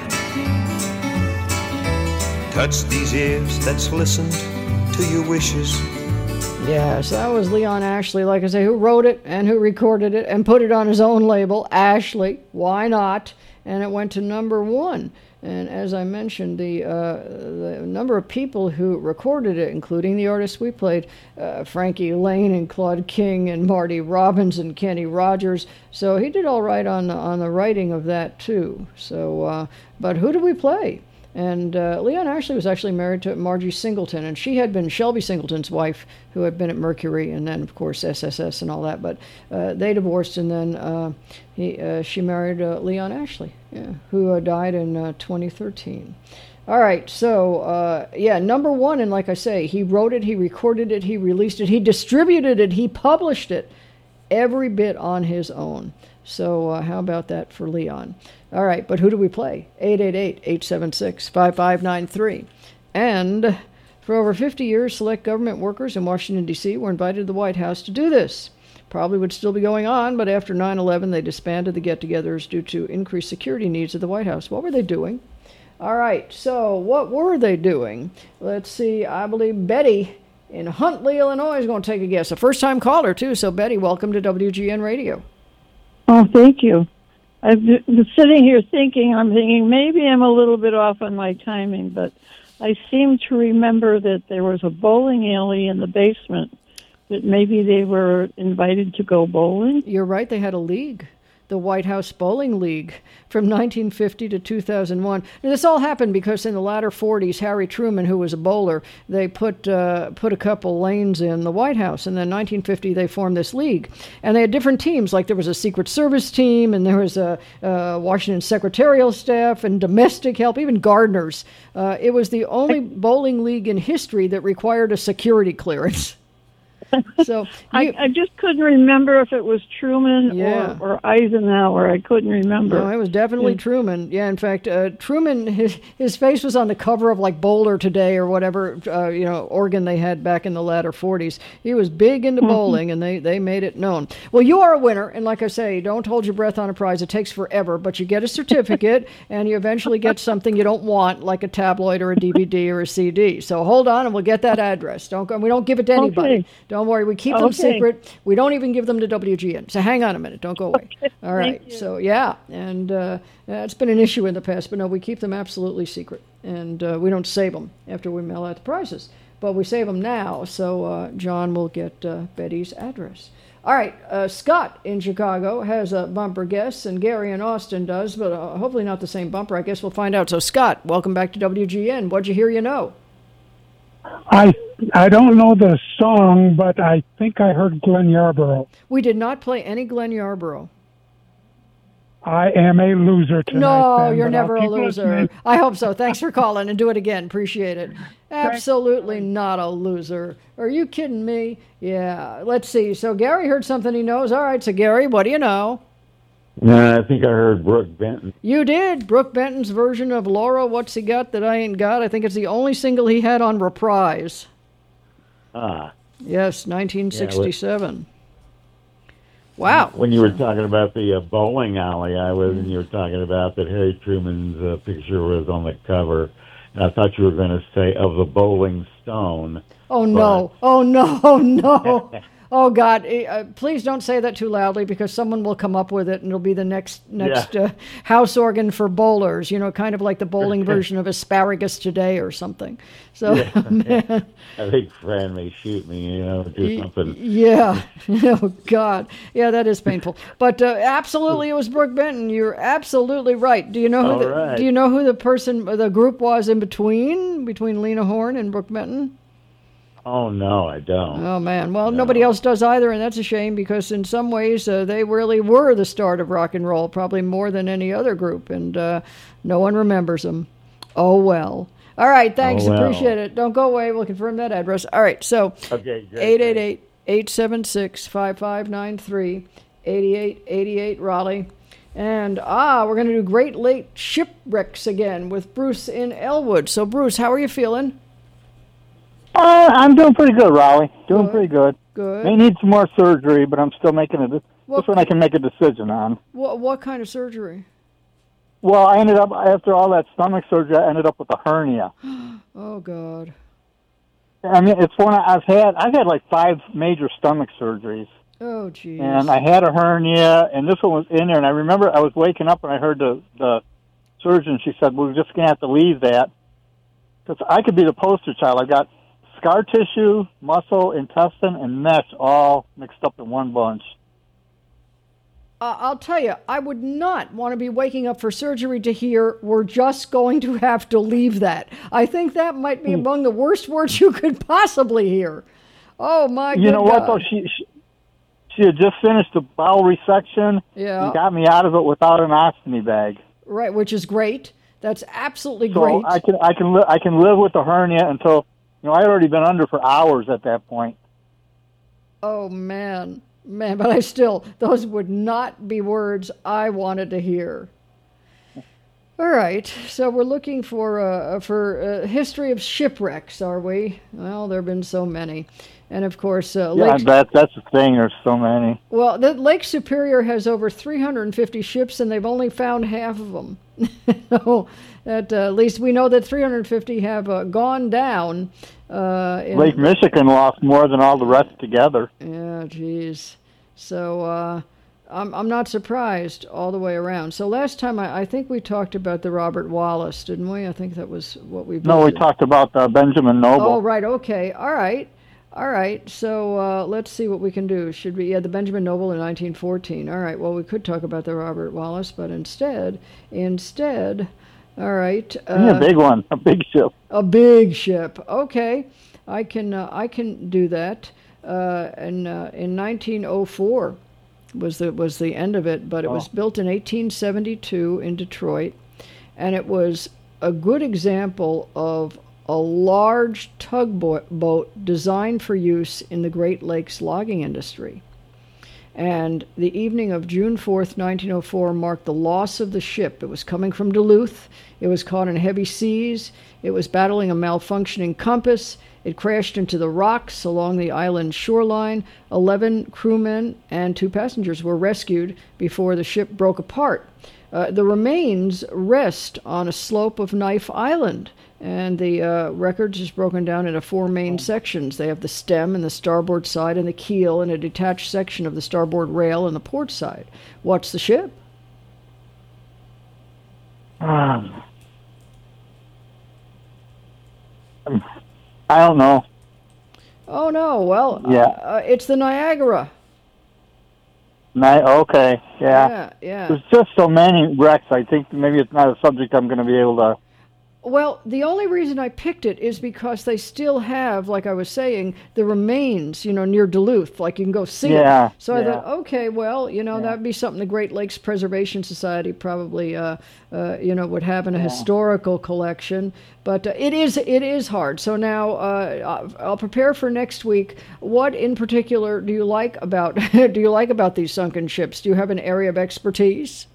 Touch these ears that's listened to your wishes. Yes, that was Leon Ashley, like I say, who wrote it and who recorded it and put it on his own label, Ashley. Why not? And it went to number one. And as I mentioned, the number of people who recorded it, including the artists we played, Frankie Lane and Claude King and Marty Robbins and Kenny Rogers. So he did all right on the writing of that too. So, but who did we play? And Leon Ashley was actually married to Margie Singleton, and she had been Shelby Singleton's wife, who had been at Mercury, and then, of course, SSS and all that. But they divorced, and then she married Leon Ashley, who died in 2013. All right, so, number one, and like I say, he wrote it, he recorded it, he released it, he distributed it, he published it, every bit on his own. So how about that for Leon? All right, but who do we play? 888-876-5593. And for over 50 years, select government workers in Washington, D.C. were invited to the White House to do this. Probably would still be going on, but after 9/11, they disbanded the get-togethers due to increased security needs at the White House. What were they doing? All right, so what were they doing? Let's see, I believe Betty in Huntley, Illinois is going to take a guess. A first-time caller, too, so Betty, welcome to WGN Radio. Oh, thank you. I've been sitting here thinking maybe I'm a little bit off on my timing, but I seem to remember that there was a bowling alley in the basement, that maybe they were invited to go bowling. You're right, they had a league. The White House Bowling League from 1950 to 2001. And this all happened because in the latter 40s, Harry Truman, who was a bowler, they put a couple lanes in the White House. And then 1950, they formed this league. And they had different teams, like there was a Secret Service team, and there was a Washington secretarial staff and domestic help, even gardeners. It was the only bowling league in history that required a security clearance. So I just couldn't remember if it was Truman or Eisenhower. I couldn't remember. No, it was definitely Truman. Yeah, in fact, Truman, his face was on the cover of like Boulder Today or whatever organ they had back in the latter 40s. He was big into bowling, and they made it known. Well, you are a winner, and like I say, don't hold your breath on a prize. It takes forever, but you get a certificate, and you eventually get something you don't want, like a tabloid or a DVD or a CD. So hold on, and we'll get that address. We don't give it to anybody. Okay. Don't worry, we keep them secret. We don't even give them to WGN. So hang on a minute. Don't go away. Okay. All right. So, and it's been an issue in the past, but no, we keep them absolutely secret. And we don't save them after we mail out the prizes. But we save them now, so John will get Betty's address. All right. Scott in Chicago has a bumper guess, and Gary in Austin does, but hopefully not the same bumper. I guess we'll find out. So, Scott, welcome back to WGN. What'd you hear you know? I don't know the song, but I think I heard Glenn Yarborough. We did not play any Glenn Yarborough. I am a loser tonight. No, Ben, you're never a loser. Listening. I hope so. Thanks for calling, and do it again. Appreciate it. Absolutely not a loser. Are you kidding me? Yeah. Let's see. So Gary heard something he knows. All right. So Gary, what do you know? I think I heard Brooke Benton. You did. Brooke Benton's version of Laura, What's He Got That I Ain't Got? I think it's the only single he had on reprise. Yes, 1967. Wow. When you were talking about the bowling alley I was in, you were talking about that Harry Truman's picture was on the cover. And I thought you were going to say of the Bowling Stone. Oh, no. Oh, no, no. Oh, God, please don't say that too loudly because someone will come up with it and it'll be the next house organ for bowlers, kind of like the bowling version of Asparagus Today or something. So, man. I think Fran may shoot me, do something. Yeah. Oh, God. Yeah, that is painful. But absolutely, it was Brooke Benton. You're absolutely right. Do you know who the group was in between Lena Horne and Brooke Benton? Oh, no, I don't. Oh, man. Well, nobody else does either, and that's a shame because in some ways they really were the start of rock and roll, probably more than any other group, and no one remembers them. Oh, well. All right, thanks. Appreciate it. Don't go away. We'll confirm that address. All right, so 888-876-5593, 8888 Raleigh. And, we're going to do Great Lake Shipwrecks again with Bruce in Elwood. So, Bruce, how are you feeling? I'm doing pretty good, Raleigh. Doing pretty good. Good. May need some more surgery, but I'm still making this one I can make a decision on. What kind of surgery? Well, I ended up, after all that stomach surgery, I ended up with a hernia. Oh, God. I mean, it's one I've had like 5 major stomach surgeries. Oh, geez. And I had a hernia, and this one was in there, and I remember I was waking up and I heard the surgeon, she said, we're just going to have to leave that. Because I could be the poster child. I got scar tissue, muscle, intestine, and mesh all mixed up in one bunch. I'll tell you, I would not want to be waking up for surgery to hear, we're just going to have to leave that. I think that might be among the worst words you could possibly hear. Oh, my God. You know what, though? She had just finished the bowel resection and got me out of it without an ostomy bag. Right, which is great. That's absolutely great. So I can live with the hernia until... I had already been under for hours at that point. Oh, man, but those would not be words I wanted to hear. All right, so we're looking for a history of shipwrecks, are we? Well, there have been so many. And of course, that's the thing. There's so many. Well, the Lake Superior has over 350 ships, and they've only found half of them. So at least we know that 350 have gone down. Lake Michigan lost more than all the rest together. Yeah, geez. So I'm not surprised all the way around. So last time I think we talked about the Robert Wallace, didn't we? I think that was what we. No, we talked about Benjamin Noble. Oh, right. Okay. All right. So let's see what we can do. Should we? Yeah, the Benjamin Noble in 1914. All right. Well, we could talk about the Robert Wallace, but instead, all right. A big one, a big ship. A big ship. Okay, I can do that. In 1904 was the end of it, but it was built in 1872 in Detroit, and it was a good example of a large tugboat designed for use in the Great Lakes logging industry. And the evening of June 4th, 1904 marked the loss of the ship. It was coming from Duluth. It was caught in heavy seas. It was battling a malfunctioning compass. It crashed into the rocks along the island shoreline. 11 crewmen and 2 passengers were rescued before the ship broke apart. The remains rest on a slope of Knife Island, and the wreckage is broken down into 4 main sections. They have the stem and the starboard side and the keel and a detached section of the starboard rail and the port side. What's the ship? I don't know. Oh, no. Well, it's the Niagara. Okay, Yeah. There's just so many wrecks. I think maybe it's not a subject I'm going to be able to. Well, the only reason I picked it is because they still have, like I was saying, the remains, near Duluth. Like you can go see it. So I thought, okay, well, that would be something the Great Lakes Preservation Society probably, would have in a historical collection. But it is hard. So now I'll prepare for next week. What in particular do you like about these sunken ships? Do you have an area of expertise?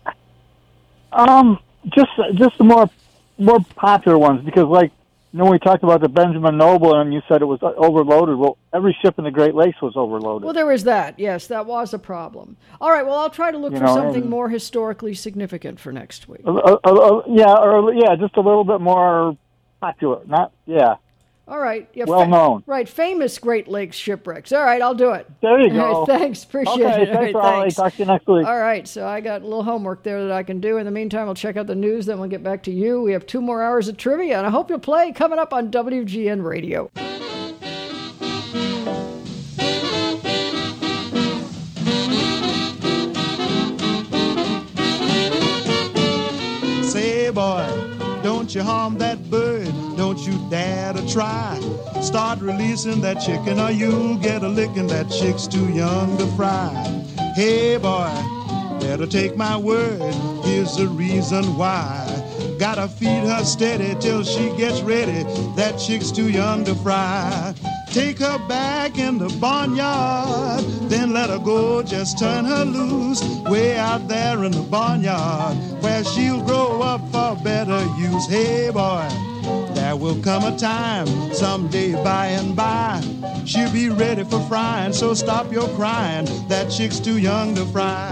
Just the more popular ones, because when we talked about the Benjamin Noble and you said it was overloaded, well, every ship in the Great Lakes was overloaded. Well, there was that. Yes, that was a problem. All right, well, I'll try to look for something more historically significant for next week. Just a little bit more popular. All right. Yeah, well known. Right, famous Great Lakes shipwrecks. All right, I'll do it. There you go. Thanks, appreciate it. Thanks, Raleigh. Talk to you next week. All right, so I got a little homework there that I can do. In the meantime, I'll check out the news, then we'll get back to you. We have 2 more hours of trivia, and I hope you'll play coming up on WGN Radio. Say, boy, don't you harm that bird. Don't you dare to try. Start releasing that chicken or you'll get a licking. That chick's too young to fry. Hey, boy, better take my word. Here's the reason why. Gotta feed her steady till she gets ready. That chick's too young to fry. Take her back in the barnyard, then let her go, just turn her loose, way out there in the barnyard, where she'll grow up for better use. Hey boy, there will come a time, someday by and by, she'll be ready for frying, so stop your crying, that chick's too young to fry.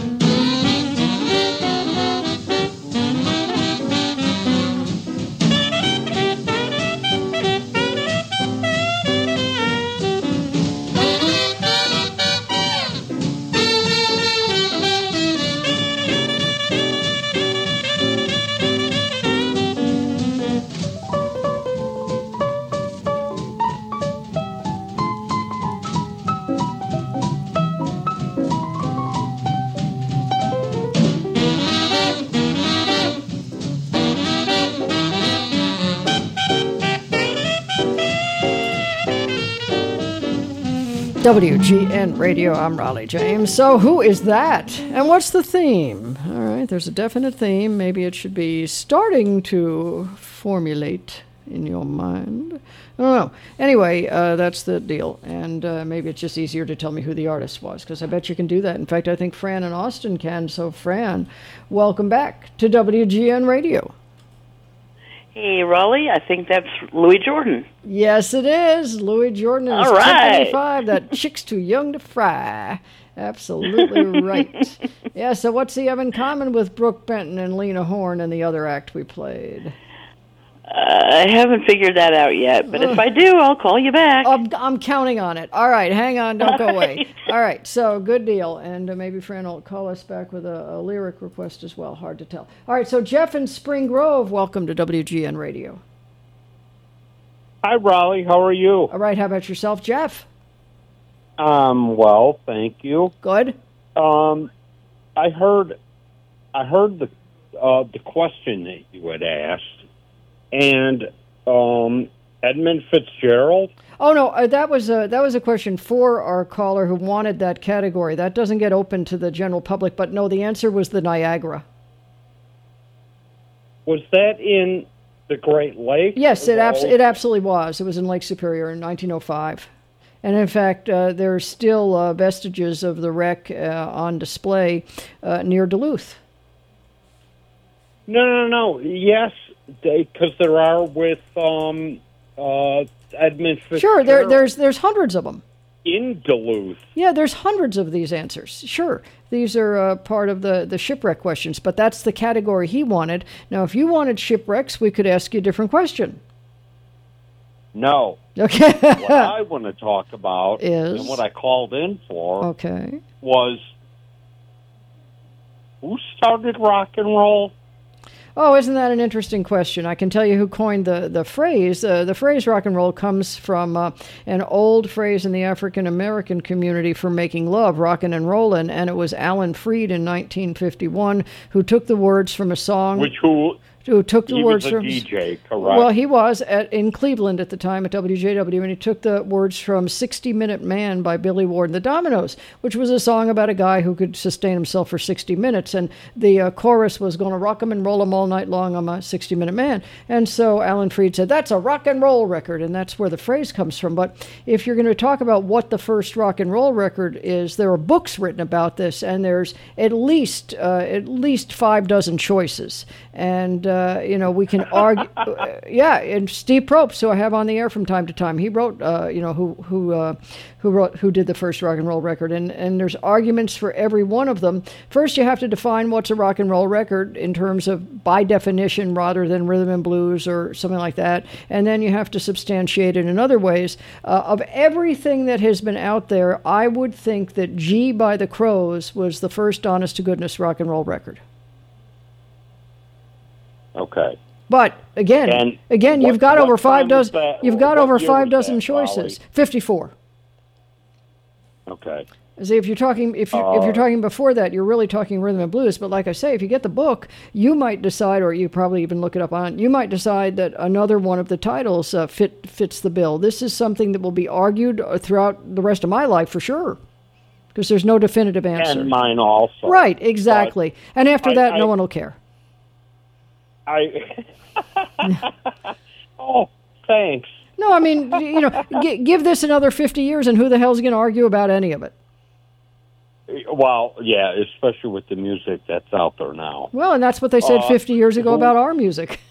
WGN Radio, I'm Raleigh James. So who is that? And what's the theme? All right, there's a definite theme. Maybe it should be starting to formulate in your mind. I don't know. Anyway, that's the deal. And maybe it's just easier to tell me who the artist was, because I bet you can do that. In fact, I think Fran in Austin can. So Fran, welcome back to WGN Radio. Hey, Raleigh, I think that's Louis Jordan. Yes, it is. Louis Jordan is All right. 1025. That chick's too young to fry. Absolutely right. Yeah, so what's he have in common with Brooke Benton and Lena Horne and the other act we played? I haven't figured that out yet, but if I do, I'll call you back. I'm counting on it. All right, hang on, don't go away. All right, so good deal, and maybe Fran will call us back with a lyric request as well. Hard to tell. All right, so Jeff in Spring Grove, welcome to WGN Radio. Hi, Raleigh. How are you? All right, how about yourself, Jeff? Well, thank you. Good. I heard the question that you had asked, and Edmund Fitzgerald. Oh no, that was a question for our caller who wanted that category. That doesn't get open to the general public, but no, the answer was the Niagara. Was that in the Great Lakes? Yes, it absolutely was. It was in Lake Superior in 1905. And in fact, there are still vestiges of the wreck on display near Duluth. No. Yes, because there are with Edmund Fitzgerald. Sure, there's hundreds of them. In Duluth. Yeah, there's hundreds of these answers. Sure, these are part of the shipwreck questions, but that's the category he wanted. Now, if you wanted shipwrecks, we could ask you a different question. No. Okay. What I want to talk about is, and what I called in for was who started rock and roll? Oh, isn't that an interesting question? I can tell you who coined the phrase. The phrase rock and roll comes from an old phrase in the African American community for making love, rockin' and rollin', and it was Alan Freed in 1951 who took the words from a song. Who took the words from... He was a DJ, correct? Well, he was in Cleveland at the time at WJW, and he took the words from 60 Minute Man by Billy Ward and the Dominoes, which was a song about a guy who could sustain himself for 60 minutes, and the chorus was going to rock 'em and roll 'em all night long, I'm a 60-minute man. And so Alan Freed said, that's a rock and roll record, and that's where the phrase comes from. But if you're going to talk about what the first rock and roll record is, there are books written about this, and there's at least 5 dozen choices. And we can argue. And Steve Probst, who I have on the air from time to time, he wrote, who did the first rock and roll record, and there's arguments for every one of them. First, you have to define what's a rock and roll record in terms of by definition, rather than rhythm and blues or something like that, and then you have to substantiate it in other ways. Of everything that has been out there, I would think that G by the Crows was the first honest to goodness rock and roll record. Okay. But again, you've got over 5 dozen. You've got over 5 dozen choices. 54. Okay. See, if you're talking before that, you're really talking rhythm and blues. But like I say, if you get the book, you might decide, or you probably even look it up on. You might decide that another one of the titles fits the bill. This is something that will be argued throughout the rest of my life for sure, because there's no definitive answer. And mine also. Right. Exactly. And after that, no one will care. Oh, thanks. No, I mean, give this another 50 years, and who the hell's going to argue about any of it? Well, yeah, especially with the music that's out there now. Well, and that's what they said 50 years ago about our music.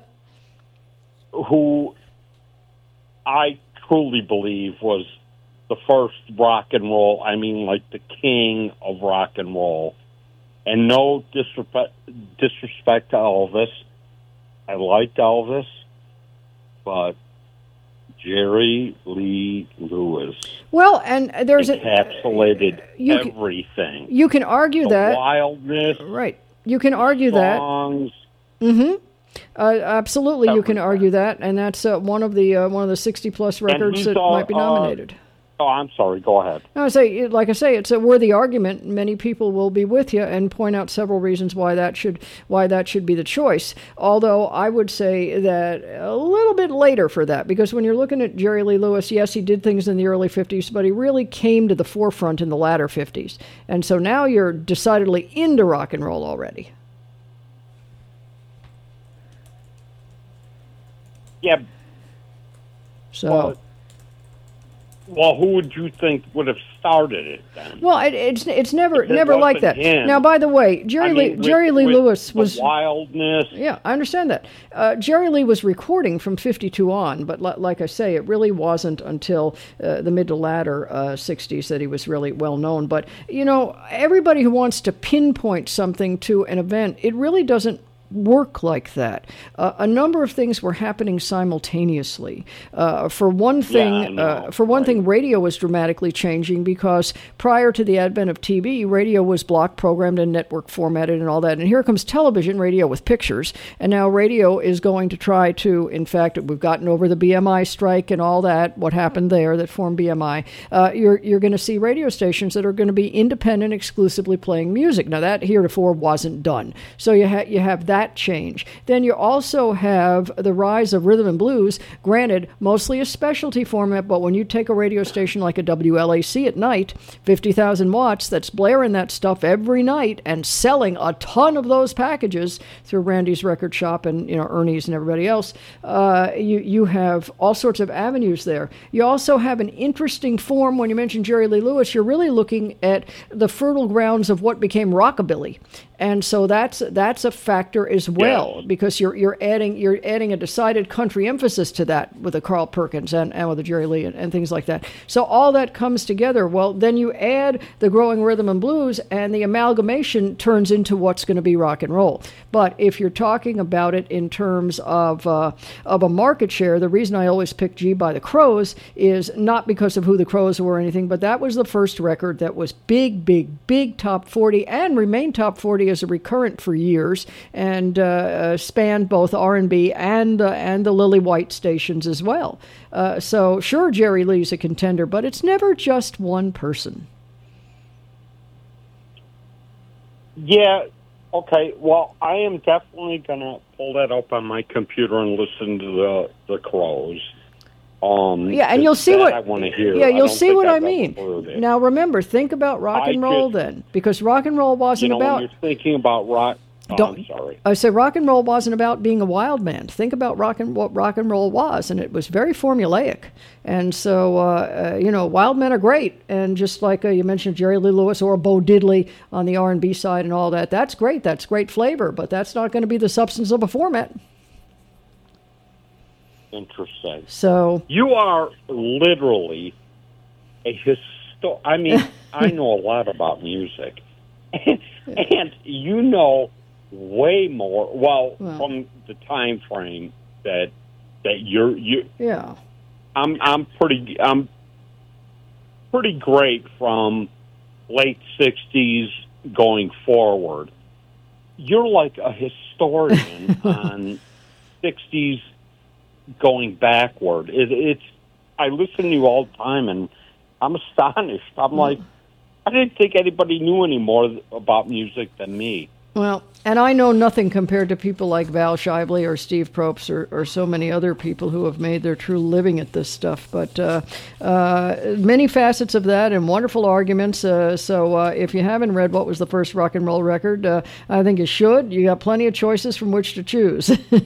Who I truly believe was the first rock and roll, I mean, like the king of rock and roll. And no disrespect to Elvis. I liked Elvis, but Jerry Lee Lewis. Well, and there's encapsulated everything. You can argue that wildness, right? You can argue songs, that. Mm-hmm. Absolutely, everything. You can argue that, and that's one of the 60+ records that might be nominated. Oh, I'm sorry. Go ahead. No, like I say, it's a worthy argument. Many people will be with you and point out several reasons why that should be the choice. Although I would say that a little bit later for that, because when you're looking at Jerry Lee Lewis, yes, he did things in the early 50s, but he really came to the forefront in the latter 50s. And so now you're decidedly into rock and roll already. Yeah. So. Well, who would you think would have started it then? Well, it's never If it never like wasn't that. him. Now, by the way, Jerry Lee with Lewis the was wildness. Yeah, I understand that. Jerry Lee was recording from 52 on, but like I say, it really wasn't until the mid to latter 60s that he was really well known. But, you know, everybody who wants to pinpoint something to an event, it really doesn't work like that. A number of things were happening simultaneously. For one thing, radio was dramatically changing because prior to the advent of TV, radio was block programmed and network formatted and all that. And here comes television, radio with pictures, and now radio is going to try to. In fact, we've gotten over the BMI strike and all that. What happened there that formed BMI? You're going to see radio stations that are going to be independent, exclusively playing music. Now that heretofore wasn't done. So you have that change. Then you also have the rise of rhythm and blues, granted, mostly a specialty format, but when you take a radio station like a WLAC at night, 50,000 watts, that's blaring that stuff every night and selling a ton of those packages through Randy's Record Shop and, you know, Ernie's and everybody else, you have all sorts of avenues there. You also have an interesting form. When you mention Jerry Lee Lewis, you're really looking at the fertile grounds of what became rockabilly. And so that's a factor as well, because you're adding a decided country emphasis to that with the Carl Perkins and with the Jerry Lee and things like that. So all that comes together. Well, then you add the growing rhythm and blues, and the amalgamation turns into what's going to be rock and roll. But if you're talking about it in terms of a market share, the reason I always pick G by the Crows is not because of who the Crows were or anything, but that was the first record that was big top 40 and remained top 40 as a recurrent for years, and spanned both R&B and the Lily White stations as well. So sure, Jerry Lee's a contender, but it's never just one person. Yeah, okay. Well, I am definitely going to pull that up on my computer and listen to the Crows. And you'll see what I want to hear. Yeah, you'll see what I I've mean. ever heard it. Now remember, think about rock and roll then, because rock and roll wasn't about. When you're thinking about rock. I'm sorry. I say rock and roll wasn't about being a wild man. Think about what rock and roll was, and it was very formulaic. And so, wild men are great, and just like you mentioned Jerry Lee Lewis or Bo Diddley on the R&B side and all that, that's great. That's great flavor, but that's not going to be the substance of a format. Interesting. So you are literally a I mean, I know a lot about music, and you know way more. Well, from the time frame that you. Yeah. I'm pretty great from late 60s going forward. You're like a historian on 60s going backward. I listen to you all the time, and I'm astonished. I'm like, I didn't think anybody knew any more about music than me. Well, and I know nothing compared to people like Val Shively or Steve Probst or so many other people who have made their true living at this stuff. But many facets of that and wonderful arguments. So if you haven't read what was the first rock and roll record, I think you should. You got plenty of choices from which to choose.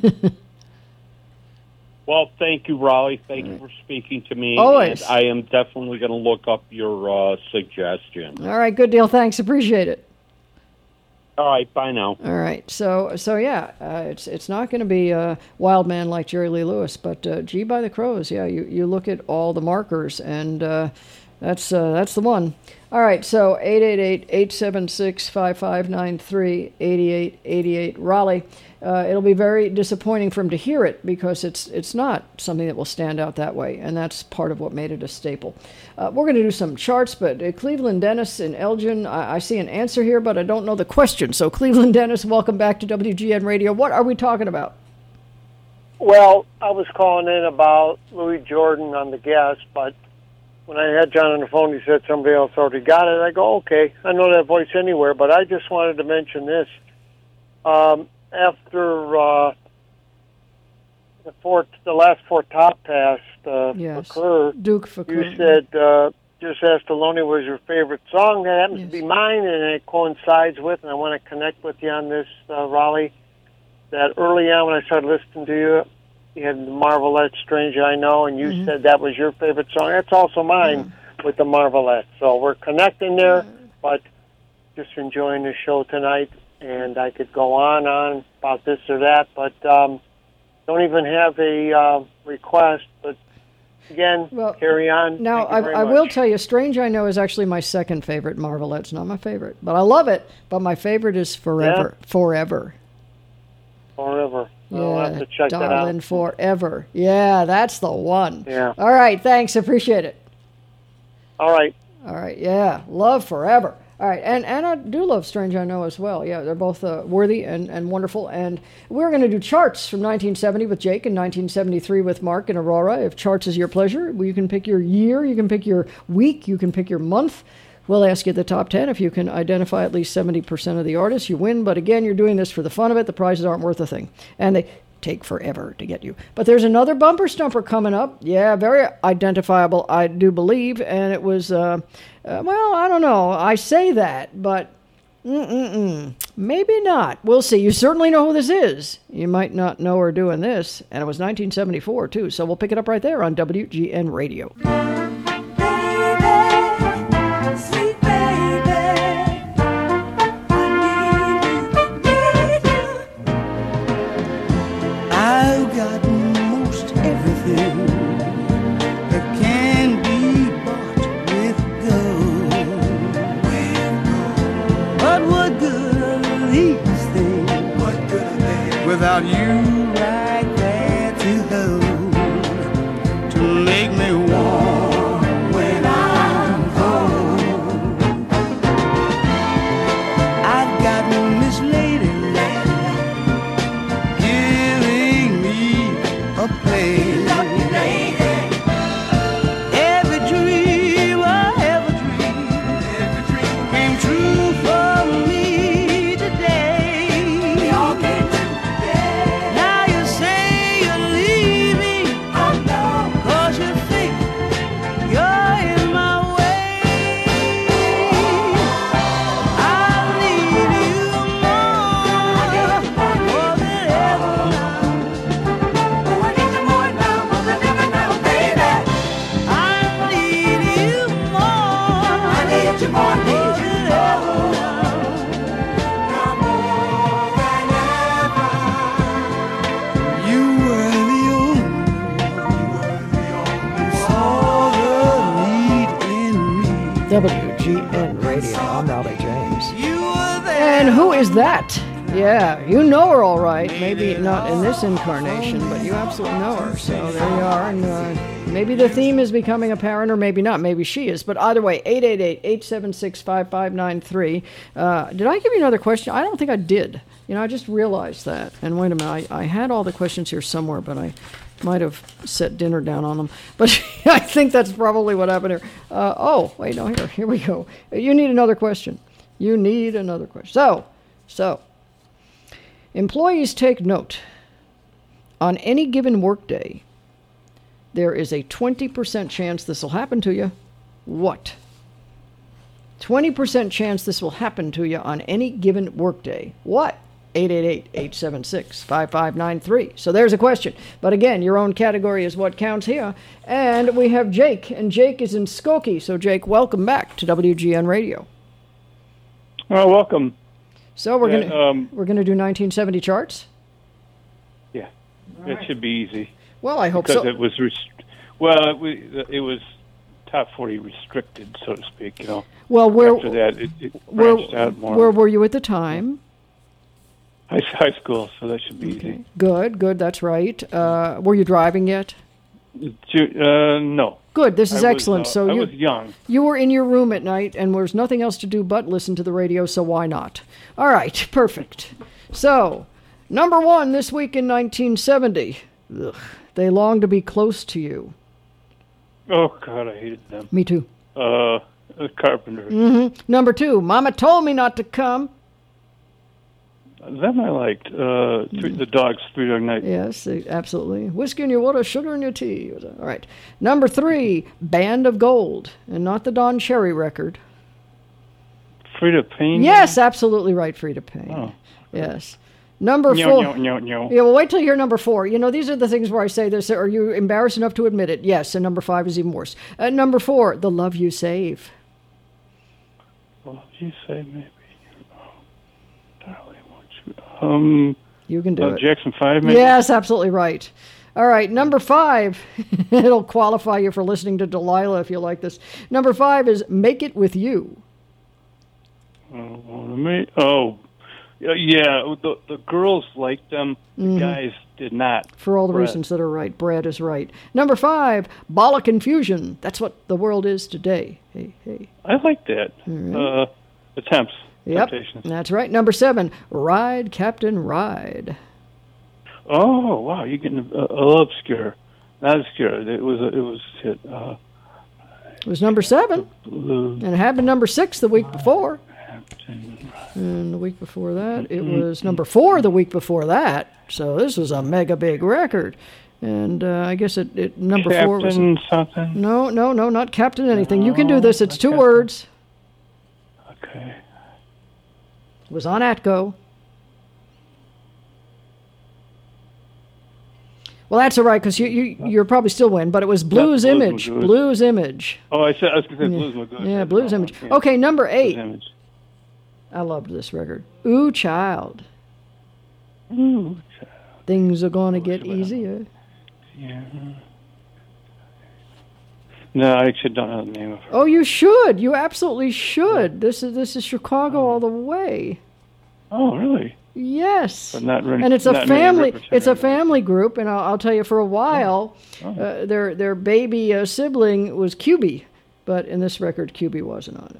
Well, thank you, Raleigh. Thank you for speaking to me. Always. And I am definitely going to look up your suggestion. All right, good deal. Thanks. Appreciate it. All right, bye now. All right, so yeah, it's not going to be a wild man like Jerry Lee Lewis, but G by the Crows. Yeah, you look at all the markers, and that's the one. All right, so 888-876-5593, 8888 Raleigh. It'll be very disappointing for him to hear it because it's not something that will stand out that way, and that's part of what made it a staple. We're going to do some charts, but Cleveland Dennis in Elgin, I see an answer here, but I don't know the question. So Cleveland Dennis, welcome back to WGN Radio. What are we talking about? Well, I was calling in about Louis Jordan on the guest, but when I had John on the phone, he said somebody else already got it. I go, okay, I know that voice anywhere, but I just wanted to mention this. After the last four top passed, yes. Duke Fakur, you said, just asked Thelonious was your favorite song. That happens to be mine, and it coincides with, and I want to connect with you on this, Raleigh, that early on when I started listening to you, you had the Marvelettes, Strange I Know, and you said that was your favorite song. That's also mine with the Marvelettes. So we're connecting there, but just enjoying the show tonight. And I could go on about this or that, but don't even have a request. But again, carry on. Now, I will tell you, Strange I Know is actually my second favorite Marvelettes, not my favorite. But I love it, but my favorite is Forever. Yeah. Forever. Forever. Yeah, I'll have to check that out. Darling, Forever. Yeah, that's the one. Yeah. All right, thanks. Appreciate it. All right. Yeah, love Forever. All right, and I do love Strange I Know as well. Yeah, they're both worthy and wonderful. And we're going to do charts from 1970 with Jake and 1973 with Mark and Aurora. If charts is your pleasure, you can pick your year, you can pick your week, you can pick your month. We'll ask you the top 10. If you can identify at least 70% of the artists, you win. But again, you're doing this for the fun of it. The prizes aren't worth a thing. And they take forever to get you. But there's another bumper stumper coming up. Yeah, very identifiable, I do believe. And it was, well, I don't know. I say that, but maybe not. We'll see. You certainly know who this is. You might not know her doing this. And it was 1974, too. So we'll pick it up right there on WGN Radio. I've got most everything that can be bought with gold. But what good are these things? What good are they without you right there to hold, to make me warm when I'm cold? I've got Miss Lady giving me a place. Every dream I ever dreamed came true for me today. They all came true today. Now you say you're leaving. Oh no, 'cause you think you're in my way. I need you more than ever now. Oh, I need you more now, more than ever now, baby. I need you more. I need you more, need you more. Now more than ever. You were the only saw the need in me. WGN Radio. I'm Raleigh James. And who is that? Yeah, you know her all right. Maybe not in this incarnation, but you absolutely know her. So there you are. And maybe the theme is becoming apparent, or maybe not. Maybe she is. But either way, 888-876-5593. Did I give you another question? I don't think I did. I just realized that. And wait a minute, I had all the questions here somewhere, but I might have set dinner down on them. But I think that's probably what happened here. Oh, wait, no, here we go. You need another question. You need another question. So, employees take note. On any given workday, there is a 20% chance this will happen to you. What? 20% chance this will happen to you on any given workday. What? 888-876-5593. So there's a question. But again, your own category is what counts here. And we have Jake, and Jake is in Skokie. So Jake, welcome back to WGN Radio. Well, welcome. So we're gonna do 1970 charts. Yeah, it should be easy. Well, I hope because so. It was it was top 40 restricted, so to speak. Well, after that, it branched out more. Where were you at the time? High school, so that should be easy. Good. That's right. Were you driving yet? No. Good. This is excellent. So I was young. You were in your room at night, and there's nothing else to do but listen to the radio. So why not? All right. Perfect. So, number one this week in 1970. Ugh, They Long to Be Close to You. Oh God, I hated them. Me too. The Carpenters. Mm-hmm. Number two, Mama Told Me Not to Come. Them I liked. The Dogs, 3 Dog Night. Yes, absolutely. Whiskey in your water, sugar in your tea. All right. Number three, Band of Gold, and not the Don Cherry record. Frida Payne? Yes, absolutely right, Frida Payne. Oh. Yes. Number No, 4. no, no, no. Yeah, well, wait till you hear number 4. You know, these are the things where I say this. Are you embarrassed enough to admit it? Yes, and number 5 is even worse. Number 4, the love you save. Well, you say maybe. Darling, won't you? You can do it. Jackson 5, maybe? Yes, absolutely right. All right, number 5. It'll qualify you for listening to Delilah if you like this. Number 5 is Make It With You. Yeah, the girls liked them. The guys did not. For all the Brad. reasons that are right. Brad is right. Number 5, Bala Confusion. That's what the world is today. Hey, hey. I like that. right. Attempts. Yep, Temptations. that's right. Number 7, Ride, Captain, Ride. Oh, wow, you're getting a little obscure. Not obscure. It was hit. It was number 7. And it had been number 6 the week before. And the week before that, it was number 4 the week before that. So this was a mega big record. And I guess it number Captain 4 was... something? No, not Captain anything. You can do this. It's 2 words. Okay. It was on Atco. Well, that's all right, because you're probably still win, but it was Blues Image. Blues Image. Oh, I was going to say Blues Magoo. Yeah, Blues Image. Yeah. Okay, number 8. Blues Image. I loved this record. Ooh, Child. Ooh, Child. Things are going to get easier. Yeah. No, I actually don't know the name of her. Oh, you should. You absolutely should. This is Chicago all the way. Oh, really? Yes. But not really, and it's a not family. really It's a family group, and I'll tell you, for a while, Oh. their baby sibling was QB, but in this record, QB wasn't on it.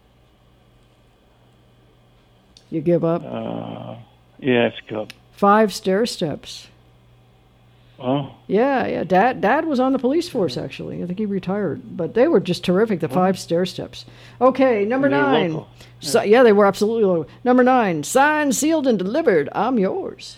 You give up? Yeah, it's good. 5 Stair Steps. Oh. Yeah. Dad was on the police force, actually. I think he retired. But they were just terrific, the 5 Stair Steps. Okay, number They were 9. local. So, yeah, they were absolutely local. Number 9, Signed, Sealed, and Delivered, I'm Yours.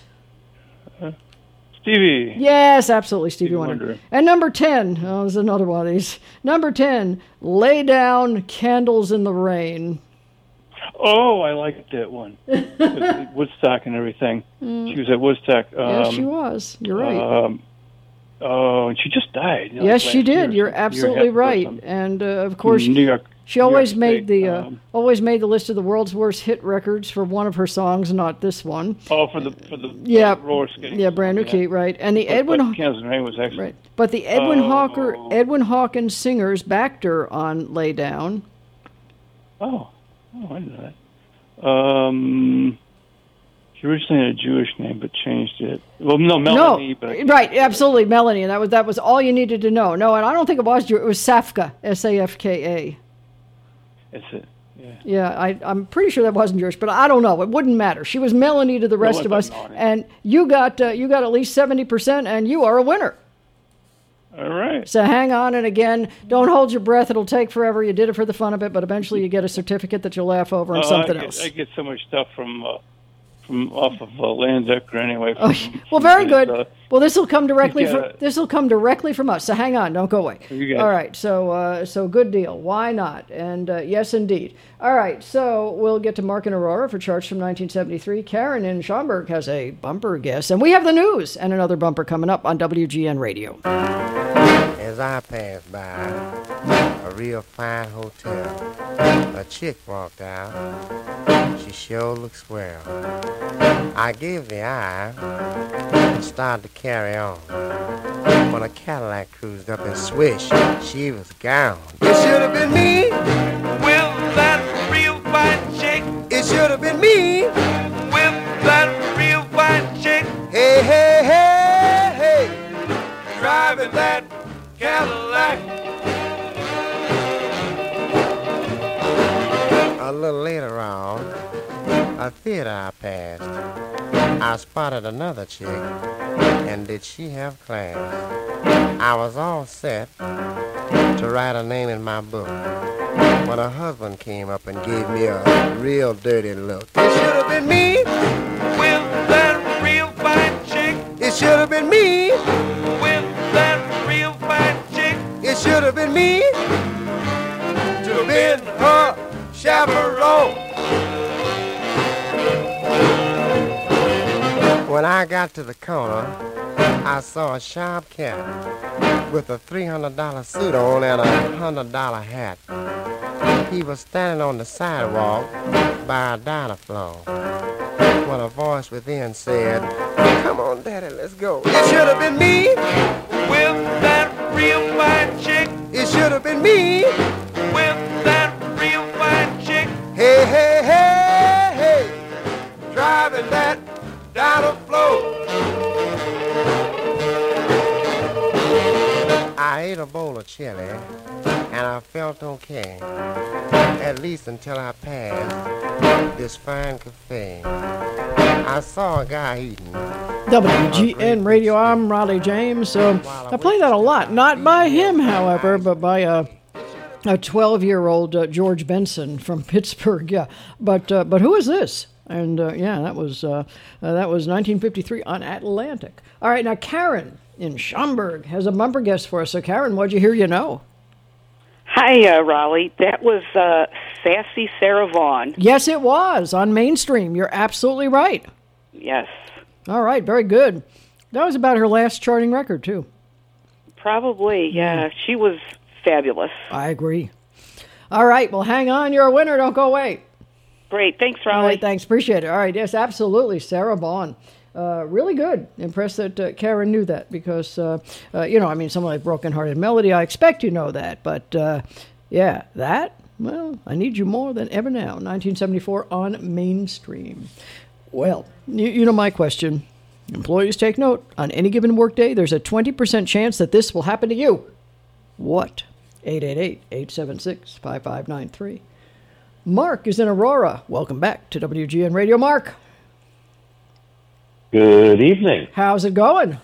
Stevie. Yes, absolutely, Stevie Wonder. Wonder. And number 10, there's another one of these. Number 10, Lay Down, Candles in the Rain. Oh, I liked that one. Woodstock and everything. She was at Woodstock. Yes, she was. You're right. And she just died. Yes, she did. You're absolutely right. And of course, New York. she always New York made State, the list of the world's worst hit records for one of her songs, not this one. Oh, for the roller skating. Yeah, Brand New Key, right? And the But Kansas Rain was excellent. right, but the Edwin Hawkins singers backed her on Lay Down. Oh, I didn't know that. She originally had a Jewish name, but changed it. Well, no, Melanie. But Right, absolutely, Melanie, and that was all you needed to know. No, and I don't think it was Jewish. It was Safka, Safka. That's it. Yeah. Yeah, I'm pretty sure that wasn't Jewish, but I don't know. It wouldn't matter. She was Melanie to the rest of us, and you got at least 70%, and you are a winner. All right. So hang on, and again, don't hold your breath. It'll take forever. You did it for the fun of it, but eventually you get a certificate that you'll laugh over and something else. I get so much stuff from off of Landecker anyway. Well, very good. Well, this will come directly Yeah. from us. So hang on, don't go away. You got All it. right. So good deal. Why not? And yes, indeed. All right. So we'll get to Mark and Aurora for charts from 1973. Karen in Schaumburg has a bumper guess, and we have the news and another bumper coming up on WGN Radio. As I passed by a real fine hotel, a chick walked out. She sure looked swell. I gave the eye and started to carry on. When a Cadillac cruised up and swish, she was gone. It should have been me. With that real fine chick. It should have been me. With that real fine chick. Hey, hey, hey, hey. Driving that Cadillac. A little later on, a theater I passed, I spotted another chick, and did she have class? I was all set to write her name in my book when her husband came up and gave me a real dirty look. It should have been me. With that real fine chick. It should have been me. With that real fine chick. It should have been me. To have been her chaperone. When I got to the corner, I saw a sharp cat with a $300 suit on and a $100 hat. He was standing on the sidewalk by a diner floor when a voice within said, "Come on, Daddy, let's go." It should have been me with that real fine chick. It should have been me with that real fine chick. Hey, hey, hey, hey, driving that diner floor. I ate a bowl of chili, and I felt okay, at least until I passed this fine cafe. I saw a guy eating. WGN Radio, I'm Raleigh James. I play that a lot, not by him, however, but by a 12-year-old George Benson from Pittsburgh. Yeah, but who is this? And that was 1953 on Atlantic. All right, now Karen in Schaumburg has a bumper guest for us. So Karen, what'd you hear? You know? Hi, Raleigh. That was Sassy Sarah Vaughan. Yes, it was on Mainstream. You're absolutely right. Yes. All right, very good. That was about her last charting record, too. Probably, yeah. She was fabulous. I agree. All right, well, hang on. You're a winner. Don't go away. Great. Thanks, Raleigh. All right, thanks. Appreciate it. All right, yes, absolutely. Sarah Vaughan. Really good. Impressed that Karen knew that because, someone like Broken Hearted Melody, I expect you know that. But, that, well, I Need You More Than Ever Now, 1974 on Mainstream. Well, you know my question. Employees take note. On any given workday, there's a 20% chance that this will happen to you. What? 888-876-5593. Mark is in Aurora. Welcome back to WGN Radio. Mark. Good evening. How's it going?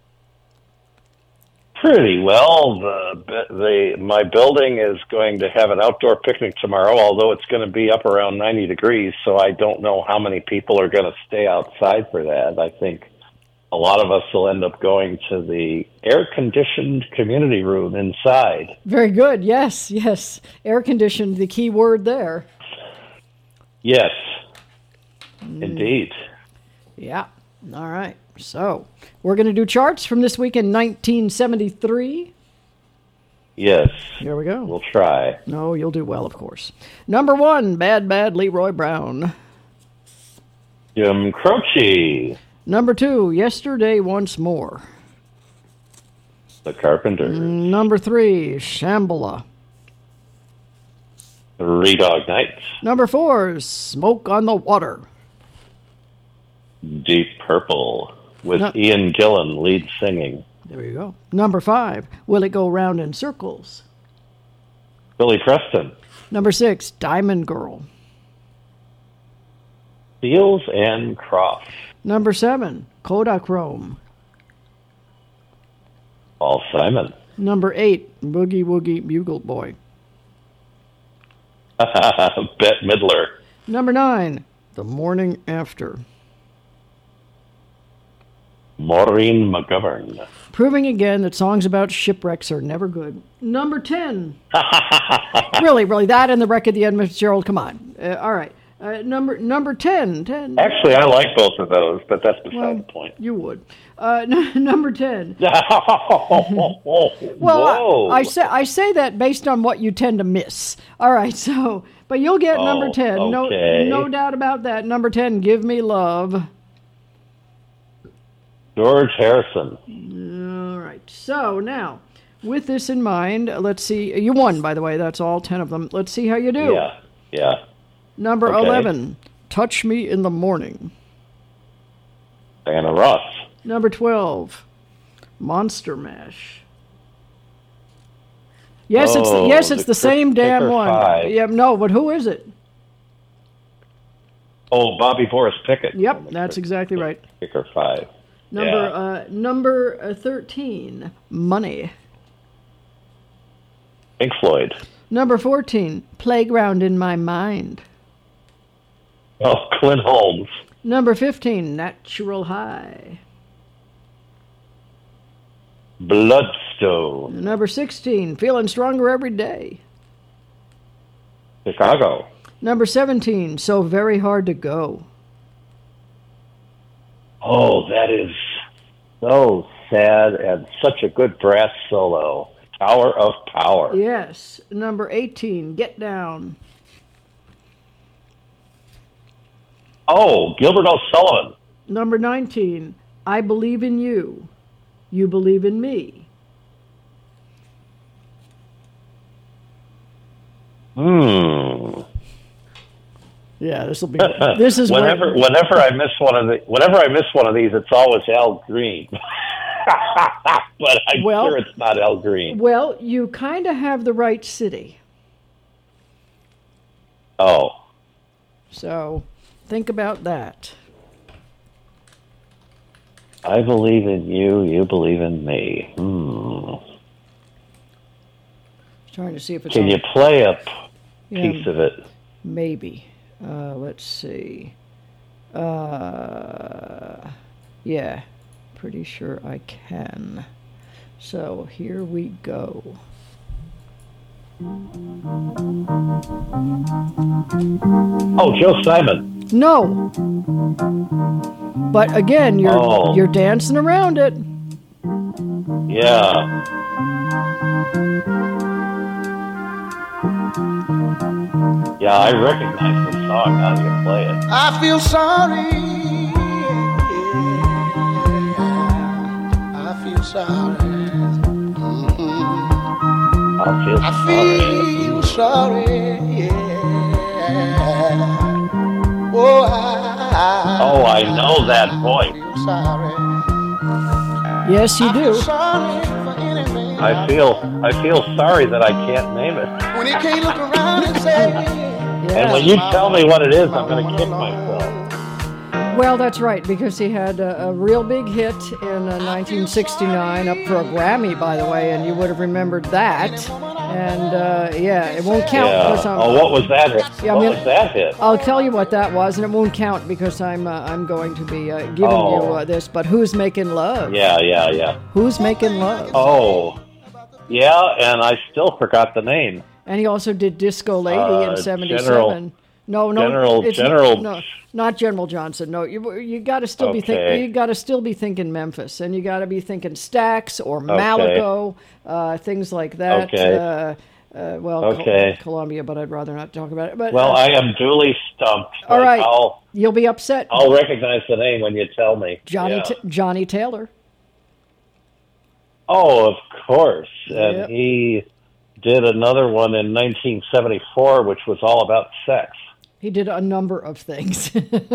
Pretty well. My building is going to have an outdoor picnic tomorrow, although it's going to be up around 90 degrees, so I don't know how many people are going to stay outside for that. I think a lot of us will end up going to the air-conditioned community room inside. Very good. Yes. Air-conditioned, the key word there. Yes, indeed. Yeah. All right. So, we're going to do charts from this week in 1973. Yes. Here we go. We'll try. No, you'll do well, of course. Number 1, Bad Bad Leroy Brown. Jim Croce. Number 2, Yesterday Once More. The Carpenters. Number 3, Shambhala. Three Dog Nights. Number 4, Smoke on the Water. Deep Purple, with Ian Gillan lead singing. There you go. Number 5, Will It Go Round in Circles? Billy Preston. Number 6, Diamond Girl. Seals and Croft. Number 7, Kodachrome. Paul Simon. Number 8, Boogie Woogie Bugle Boy. Bette Midler. Number 9, The Morning After. Maureen McGovern. Proving again that songs about shipwrecks are never good. Number 10. really, that and the wreck of the Edmund Fitzgerald. Come on. All right. Number 10. Actually, I like both of those, but that's beside the point. You would. Number 10. Whoa. I say that based on what you tend to miss. All right, so, but you'll get number 10. Okay. No doubt about that. Number 10, Give Me Love. George Harrison. All right. So now, with this in mind, let's see. You won, by the way. That's all 10 of them. Let's see how you do. Yeah. Number 11, Touch Me in the Morning. Diana Ross. Number 12, Monster Mash. Yes, it's the same damn one. 5. Yeah, no, but who is it? Oh, Bobby Forrest Pickett. Yep, that's exactly right. Kicker 5. Number 13, Money. Pink Floyd. Number 14, Playground in My Mind. Oh, Clint Holmes. Number 15, Natural High. Bloodstone. Number 16, Feeling Stronger Every Day. Chicago. Number 17, So Very Hard to Go. Oh, that is so sad and such a good brass solo. Tower of Power. Yes. Number 18, Get Down. Oh, Gilbert O'Sullivan. Number 19, I Believe in You. You Believe in Me. Yeah, this will be. This is whenever I miss one of these, it's always Al Green. But I'm sure it's not Al Green. Well, you kind of have the right city. Oh. So, think about that. I believe in you. You believe in me. Trying to see if it's. Can you play a piece of it? Maybe. Let's see. Yeah, pretty sure I can. So here we go. Oh, Joe Simon. No. But again, you're dancing around it. Yeah. Yeah, I recognize the song. How do you play it? I feel sorry. Yeah, I feel sorry. I feel sorry. Yeah. Oh, I know that voice. Sorry. Yes, you do. I feel sorry that I can't name it. When you can't look around and say. And when you tell me what it is, I'm going to kick myself. Well, that's right, because he had a real big hit in 1969, up for a Grammy, by the way, and you would have remembered that. And, it won't count. Yeah. What was that hit? Yeah, what was that hit? I'll tell you what that was, and it won't count because I'm going to be giving you this. But Who's Making Love? Yeah. Who's Making Love? Oh, yeah, and I still forgot the name. And he also did Disco Lady in '77. No, not General Johnson. No, you got to still be thinking. You got to still be thinking Memphis, and you got to be thinking Stax or Malico, things like that. Columbia, but I'd rather not talk about it. But I am duly stumped. All right, you'll be upset. I'll recognize the name when you tell me. Johnny Taylor. Oh, of course, and he did another one in 1974, which was all about sex. He did a number of things.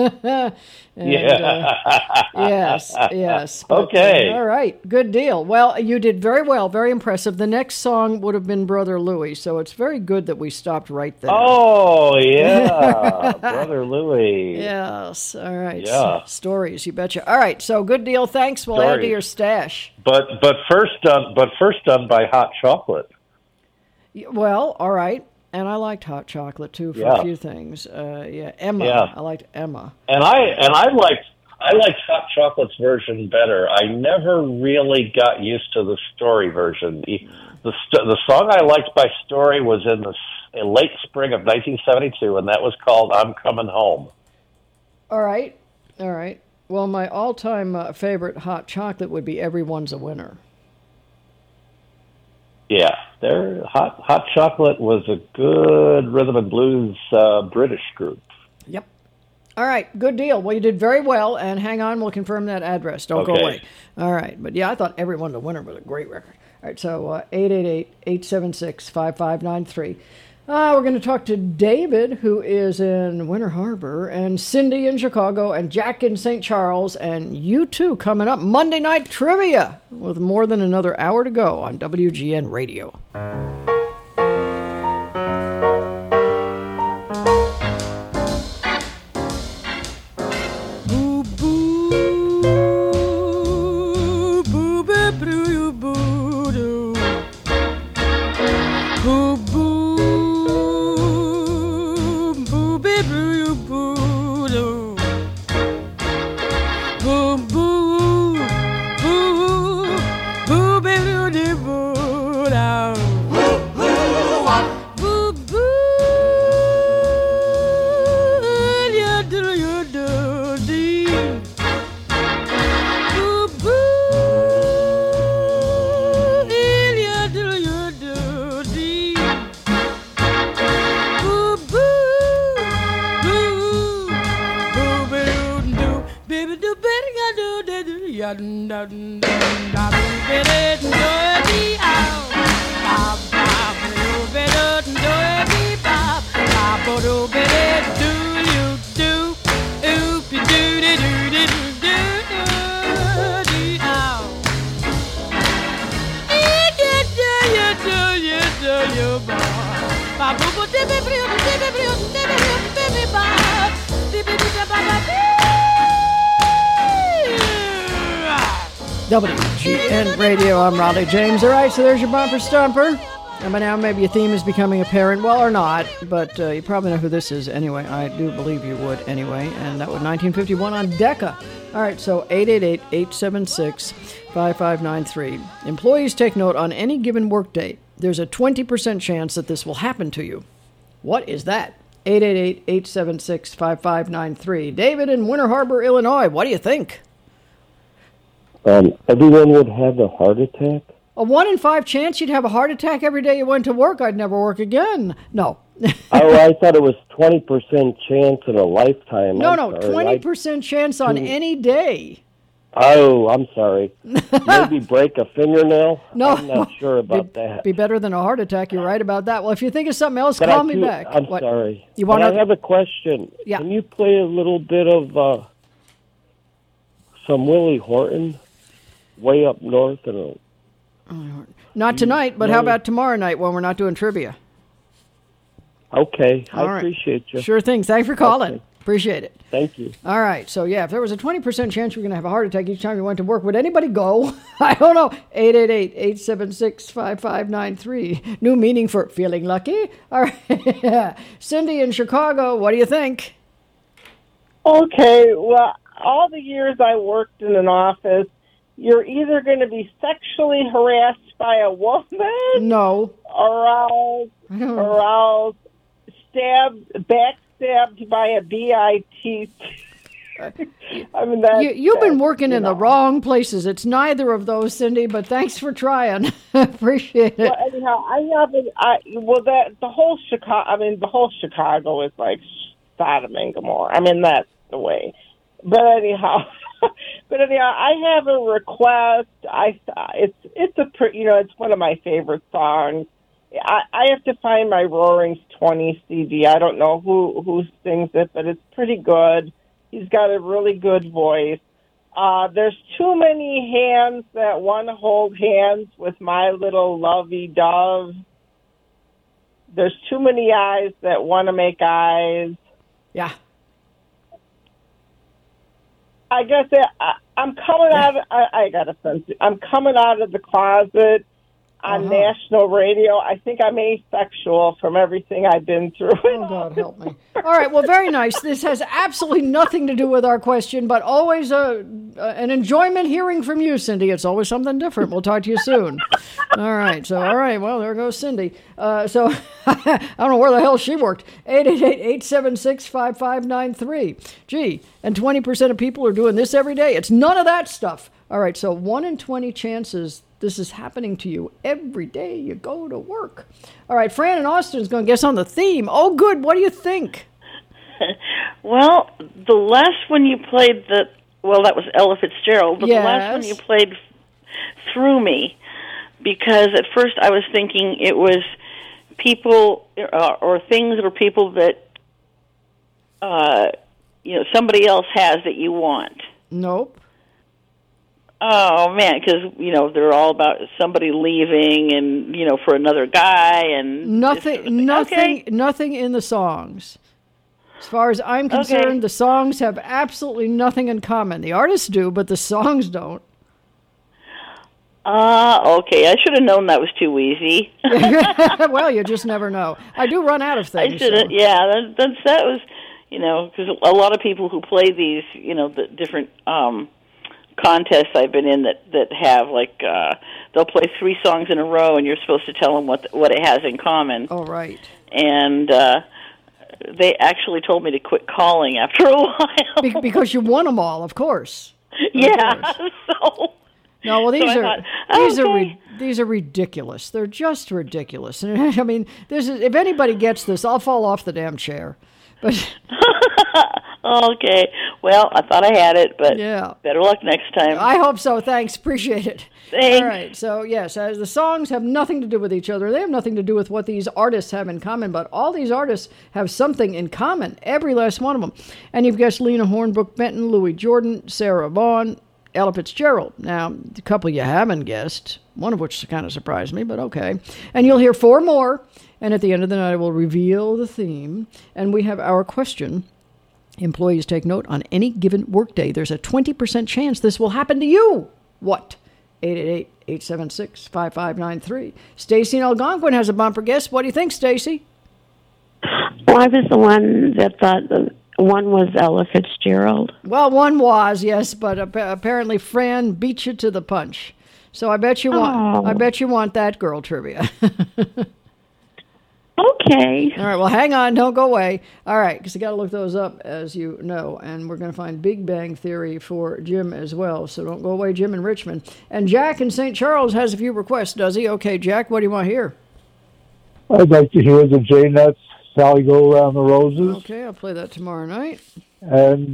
Yes. But, okay. All right. Good deal. Well, you did very well. Very impressive. The next song would have been Brother Louie, so it's very good that we stopped right there. Oh, yeah. Brother Louie. Yes. All right. Yeah. Stories, you betcha. All right. So good deal. Thanks. We'll add to your stash. But first done by Hot Chocolate. Well, all right. And I liked Hot Chocolate too for a few things. Emma. Yeah. I liked Emma. And I liked Hot Chocolate's version better. I never really got used to the Story version. The song I liked by Story was in the late spring of 1972, and that was called "I'm Coming Home." All right. Well, my all-time favorite Hot Chocolate would be "Everyone's a Winner." Yeah, Hot Chocolate was a good rhythm and blues British group. Yep. All right, good deal. Well, you did very well, and hang on, we'll confirm that address. Don't go away. All right, but yeah, I thought Everyone's a Winner was a great record. All right, so 888-876-5593. We're going to talk to David, who is in Winter Harbor, and Cindy in Chicago, and Jack in St. Charles, and you two coming up Monday Night Trivia with more than another hour to go on WGN Radio. WGN Radio, I'm Raleigh James. All right, so there's your bumper stumper. And by now, maybe a theme is becoming apparent. Well, or not, but you probably know who this is anyway. I do believe you would anyway. And that was 1951 on Decca. All right, so 888-876-5593. Employees take note on any given workday. There's a 20% chance that this will happen to you. What is that? 888-876-5593. David in Winter Harbor, Illinois. What do you think? Everyone would have a heart attack? A 1 in 5 chance you'd have a heart attack every day you went to work. I'd never work again. No. Oh, I thought it was 20% chance in a lifetime. No, 20% chance on any day. Oh, I'm sorry. Maybe break a fingernail? No. I'm not sure about that. Be better than a heart attack. You're right about that. Well, if you think of something else, call me back. I'm sorry. You want I have a question. Yeah. Can you play a little bit of some Willie Horton? Way up north and not tonight, but how about tomorrow night when we're not doing trivia? Okay, All I right. appreciate you. Sure thing. Thanks for calling. Okay. Appreciate it. Thank you. All right. So, yeah, if there was a 20% chance you were going to have a heart attack each time you went to work, would anybody go? I don't know. 888-876-5593. New meaning for feeling lucky. All right. Cindy in Chicago, what do you think? Okay. Well, all the years I worked in an office, you're either going to be sexually harassed by a woman. No. Or backstabbed by a BIT. I mean, You've been working in the wrong places. It's neither of those, Cindy, but thanks for trying. Appreciate it. Well, anyhow, the whole Chicago is like Sodom and Gomorrah. I mean, that's the way. But anyhow, I have a request. It's one of my favorite songs. I have to find my Roaring's 20 CD. I don't know who sings it, but it's pretty good. He's got a really good voice. There's too many hands that want to hold hands with my little lovey-dove. There's too many eyes that want to make eyes. Yeah. I guess I'm coming out. I got a sense. I'm coming out of the closet on national radio. I think I'm asexual from everything I've been through. Oh, God, help me. All right, well, very nice. This has absolutely nothing to do with our question, but always an enjoyment hearing from you, Cindy. It's always something different. We'll talk to you soon. All right, well, there goes Cindy. So I don't know where the hell she worked. 888-876-5593. Gee, and 20% of people are doing this every day. It's none of that stuff. All right, so 1 in 20 chances this is happening to you every day you go to work. All right, Fran in Austin is going to guess on the theme. Oh, good. What do you think? Well, the last one you played, that was Ella Fitzgerald, but Yes. the last one you played threw me, because at first I was thinking it was people or things or people that somebody else has that you want. Nope. Oh man, because they're all about somebody leaving and for another guy and Nothing in the songs. As far as I'm concerned, the songs have absolutely nothing in common. The artists do, but the songs don't. Okay. I should have known that was too easy. Well, you just never know. I do run out of things. I should have. So. Yeah, that was because a lot of people who play these the different contests I've been in that have they'll play 3 songs in a row and you're supposed to tell them what it has in common. Oh, right. And they actually told me to quit calling after a while because you won them all, of course. Yeah. So no, well these are these are ridiculous. They're just ridiculous. I mean, if anybody gets this, I'll fall off the damn chair. But okay. Well, I thought I had it, but Yeah. better luck next time. I hope so. Thanks. Appreciate it. Thanks. All right. So, yes, the songs have nothing to do with each other. They have nothing to do with what these artists have in common, but all these artists have something in common, every last one of them. And you've guessed Lena Horne, Brooke Benton, Louis Jordan, Sarah Vaughan, Ella Fitzgerald. Now, a couple you haven't guessed, one of which kind of surprised me, but okay. And you'll hear 4 more, and at the end of the night, I will reveal the theme. And we have our question. Employees, take note, on any given workday, there's a 20% chance this will happen to you. What? 888-876-5593. Stacy in Algonquin has a bumper guess. What do you think, Stacy? Well, I was the one that thought one was Ella Fitzgerald. Well, one was, yes, but apparently Fran beat you to the punch. So I bet you want. I bet you want that girl trivia. Okay. All right. Well, hang on. Don't go away. All right, because I got to look those up, as you know, and we're going to find Big Bang Theory for Jim as well. So don't go away, Jim in Richmond. And Jack in St. Charles has a few requests, does he? Okay, Jack, what do you want to hear? I'd like to hear the J-Nuts, Sally Go Around the Roses. Okay, I'll play that tomorrow night. And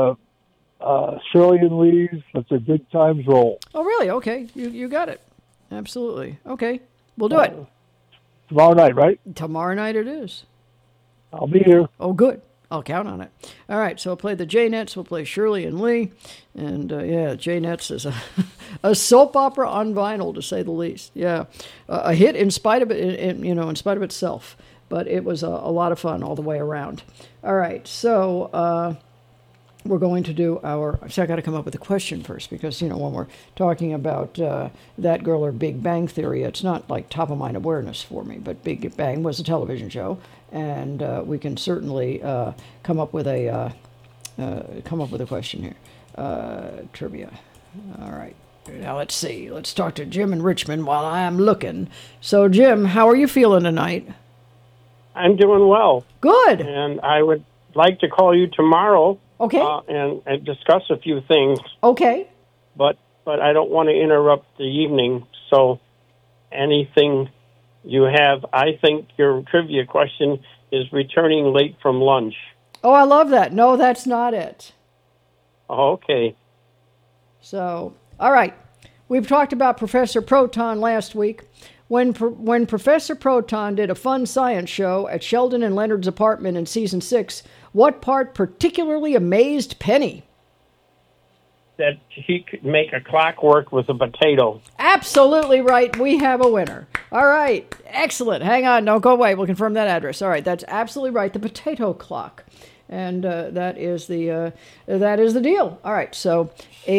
Shirley and Lee's, That's a Good Times Roll. Oh, really? Okay, you got it. Absolutely. Okay, we'll do it. Tomorrow night, right? Tomorrow night it is. I'll be here. Oh, good. I'll count on it. All right, so I'll play the J-Nets. We'll play Shirley and Lee. And, yeah, J-Nets is a soap opera on vinyl, to say the least. Yeah, a hit in spite of it, in spite of itself. But it was a lot of fun all the way around. All right, so we're going to do so I got to come up with a question first, because, when we're talking about That Girl or Big Bang Theory, it's not like top of mind awareness for me, but Big Bang was a television show, and we can certainly come up with a question here. Trivia. All right. Now let's see. Let's talk to Jim in Richmond while I am looking. So, Jim, how are you feeling tonight? I'm doing well. Good. And I would like to call you tomorrow. Okay. And discuss a few things. Okay. But I don't want to interrupt the evening. So anything you have, I think your trivia question is returning late from lunch. Oh, I love that. No, that's not it. Okay. So, all right. We've talked about Professor Proton last week. When Professor Proton did a fun science show at Sheldon and Leonard's apartment in season 6, what part particularly amazed Penny? That he could make a clock work with a potato. Absolutely right. We have a winner. All right. Excellent. Hang on. Don't go away. We'll confirm that address. All right. That's absolutely right. The potato clock. And that is the deal. All right. So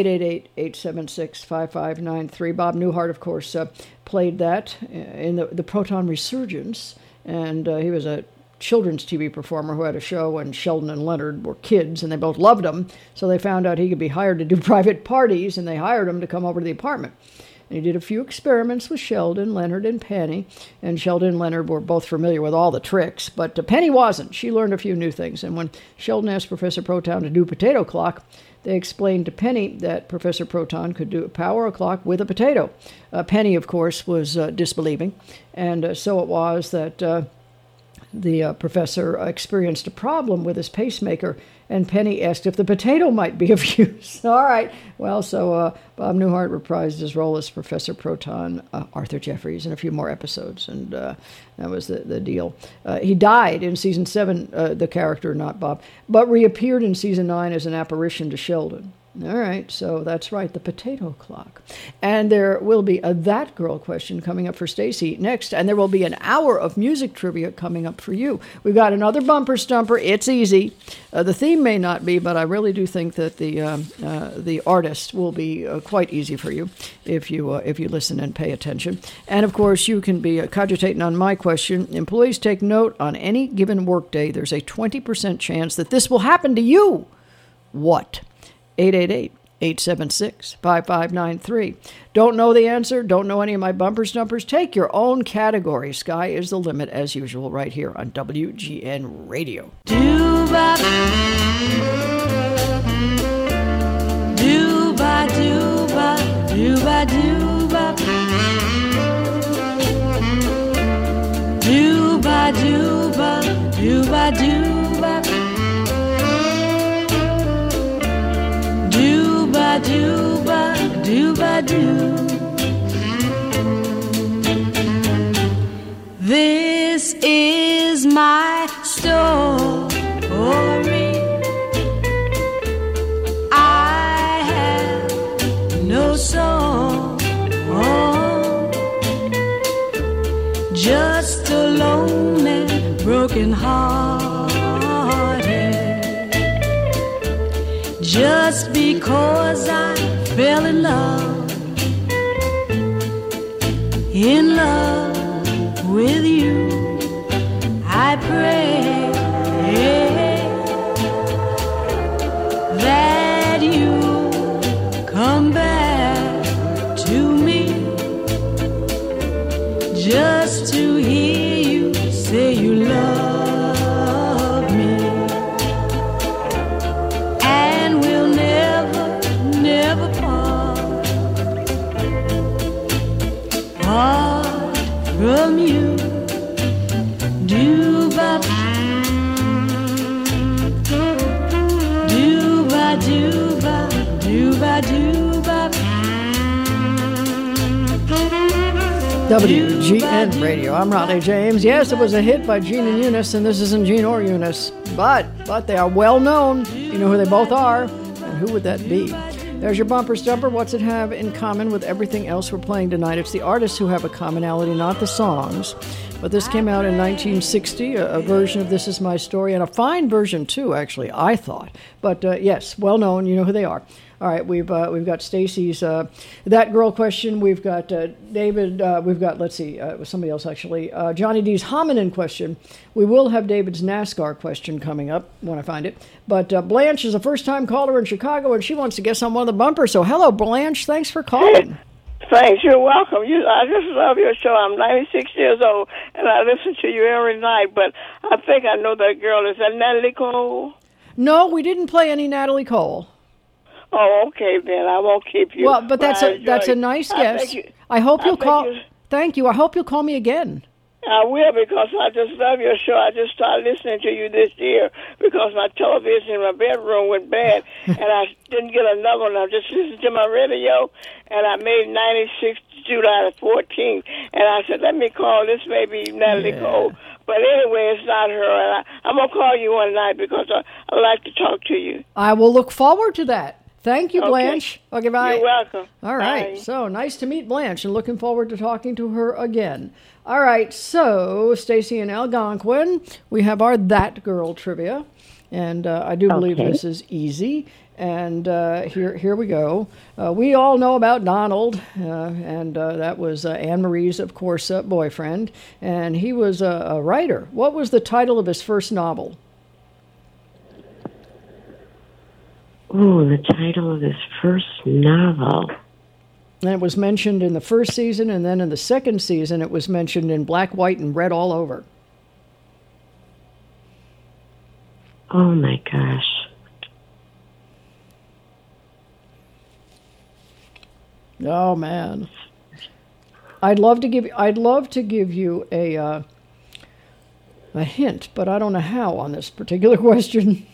888-876-5593. Bob Newhart, of course, played that in the Proton Resurgence. And he was a children's TV performer who had a show when Sheldon and Leonard were kids, and they both loved him. So they found out he could be hired to do private parties, and they hired him to come over to the apartment. And he did a few experiments with Sheldon, Leonard, and Penny. And Sheldon and Leonard were both familiar with all the tricks, but Penny wasn't. She learned a few new things. And when Sheldon asked Professor Proton to do potato clock, they explained to Penny that Professor Proton could power a clock with a potato. Penny, of course, was disbelieving. And so it was that the professor experienced a problem with his pacemaker, and Penny asked if the potato might be of use. All right. Well, so Bob Newhart reprised his role as Professor Proton, Arthur Jeffries, in a few more episodes, and that was the deal. He died in season 7, the character, not Bob, but reappeared in season 9 as an apparition to Sheldon. All right, so that's right, the potato clock. And there will be a That Girl question coming up for Stacy next, and there will be an hour of music trivia coming up for you. We've got another bumper stumper. It's easy. The theme may not be, but I really do think that the artist will be quite easy for you if you listen and pay attention. And, of course, you can be cogitating on my question. Employees, take note, on any given workday, there's a 20% chance that this will happen to you. What? 888-876-5593. Don't know the answer? Don't know any of my bumper stumpers? Take your own category. Sky is the limit, as usual, right here on WGN Radio. Do-ba, do-ba, do-ba, do-ba, do-ba. Do-ba, do-ba, do-ba, do-ba. just because I fell in love with you. I pray that you come back to me, just to hear you say you love me, and we'll never, never part from you. Do-ba, do-ba, do-ba, do-ba, do-ba. WGN Radio. I'm Rodney James. Yes, it was a hit by Gene and Eunice, and this isn't Gene or Eunice, but they are well known. You know who they both are, and who would that be? There's your bumper stumper. What's it have in common with everything else we're playing tonight? It's the artists who have a commonality, not the songs. But this came out in 1960, a version of This Is My Story, and a fine version too, actually, I thought. But yes, well known. You know who they are. All right, we've got Stacy's That Girl question. We've got David. We've got, let's see, it was somebody else actually. Johnny D's hominin question. We will have David's NASCAR question coming up when I find it. But Blanche is a first-time caller in Chicago, and she wants to guess on one of the bumpers. So hello, Blanche. Thanks for calling. Thanks. You're welcome. I just love your show. I'm 96 years old, and I listen to you every night. But I think I know that girl. Is that Natalie Cole? No, we didn't play any Natalie Cole. Oh, okay, then. I won't keep you. Well, but that's a nice guess. I hope you'll call. Thank you. I hope you'll call me again. I will, because I just love your show. I just started listening to you this year because my television in my bedroom went bad, and I didn't get another one. I just listened to my radio, and I made 96 July the 14th, and I said, let me call. This may be Natalie Cole. But anyway, it's not her, and I'm going to call you one night because I like to talk to you. I will look forward to that. Thank you, Blanche. Okay, bye. You're welcome. All right. Bye. So nice to meet Blanche, and looking forward to talking to her again. All right. So Stacy and Algonquin, we have our That Girl trivia, and I do believe this is easy. And here we go. We all know about Donald, and that was Anne Marie's, of course, boyfriend, and he was a writer. What was the title of his first novel? Oh, the title of his first novel. And it was mentioned in the first season, and then in the second season, it was mentioned in black, white, and red all over. Oh my gosh! Oh man, I'd love to give you a hint, but I don't know how on this particular question.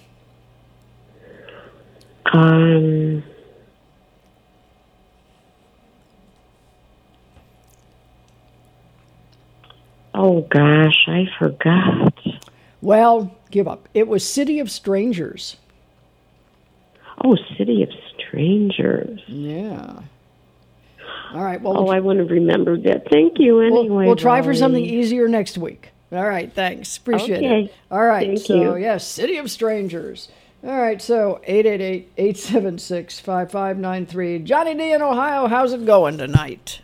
Oh gosh, I forgot. Well, give up. It was City of Strangers. Oh, City of Strangers. Yeah. All right. Well, I wouldn't have remembered that. Thank you anyway. We'll try for something easier next week. All right. Thanks. Appreciate it. All right. Thank you. Yes, City of Strangers. All right, so 888-876-5593. Johnny D in Ohio, how's it going tonight?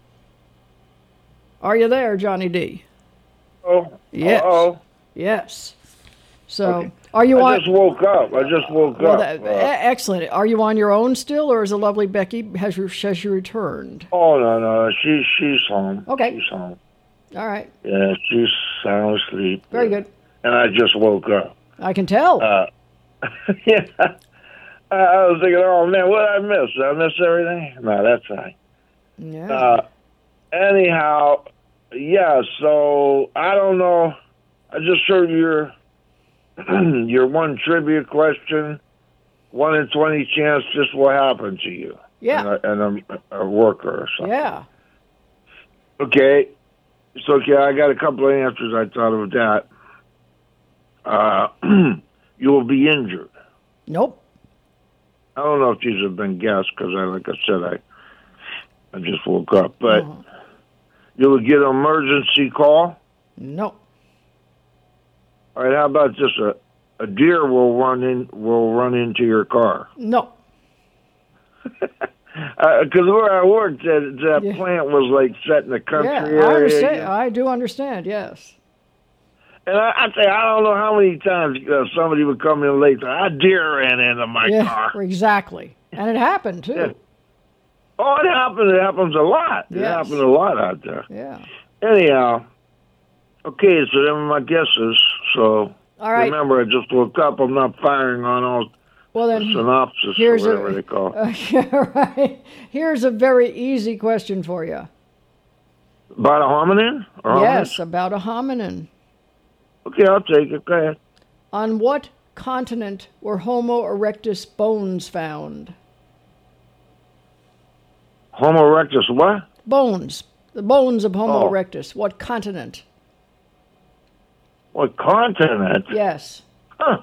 Are you there, Johnny D? Oh. Yes. Uh-oh. Yes. So, are you on? I just woke up. Excellent. Are you on your own still, or is the lovely Becky, has she returned? Oh, no. She's home. Okay. She's home. All right. Yeah, she's sound asleep. Very good. And I just woke up. I can tell. Yeah. I was thinking, oh, man, what did I miss? Did I miss everything? No, that's fine. Yeah. Anyhow, yeah, so I don't know. I just heard your one trivia question, 1 in 20 chance this will happen to you. Yeah. And I'm a worker or something. Yeah. Okay. It's okay. I got a couple of answers I thought of that. You will be injured. Nope. I don't know if these have been guessed because, like I said, I just woke up. But you will get an emergency call. No. All right. How about this? a deer will run into your car. No. Because where I worked, that plant was like set in the country area. I understand. I do understand. Yes. And I say, I don't know how many times somebody would come in late. A deer ran into my car. Exactly. And it happened, too. Yeah. Oh, it happened. It happens a lot. Yes. It happens a lot out there. Yeah. Anyhow, okay, so them are my guesses. So all right. Remember, I just woke up. I'm not firing on all the synopsis or whatever they call it. Yeah, right. Here's a very easy question for you. About a hominin? Yes, about a hominin. Okay, I'll take it. Go ahead. On what continent were Homo erectus bones found? Homo erectus what? Bones. The bones of Homo erectus. What continent? What continent? Yes. Huh.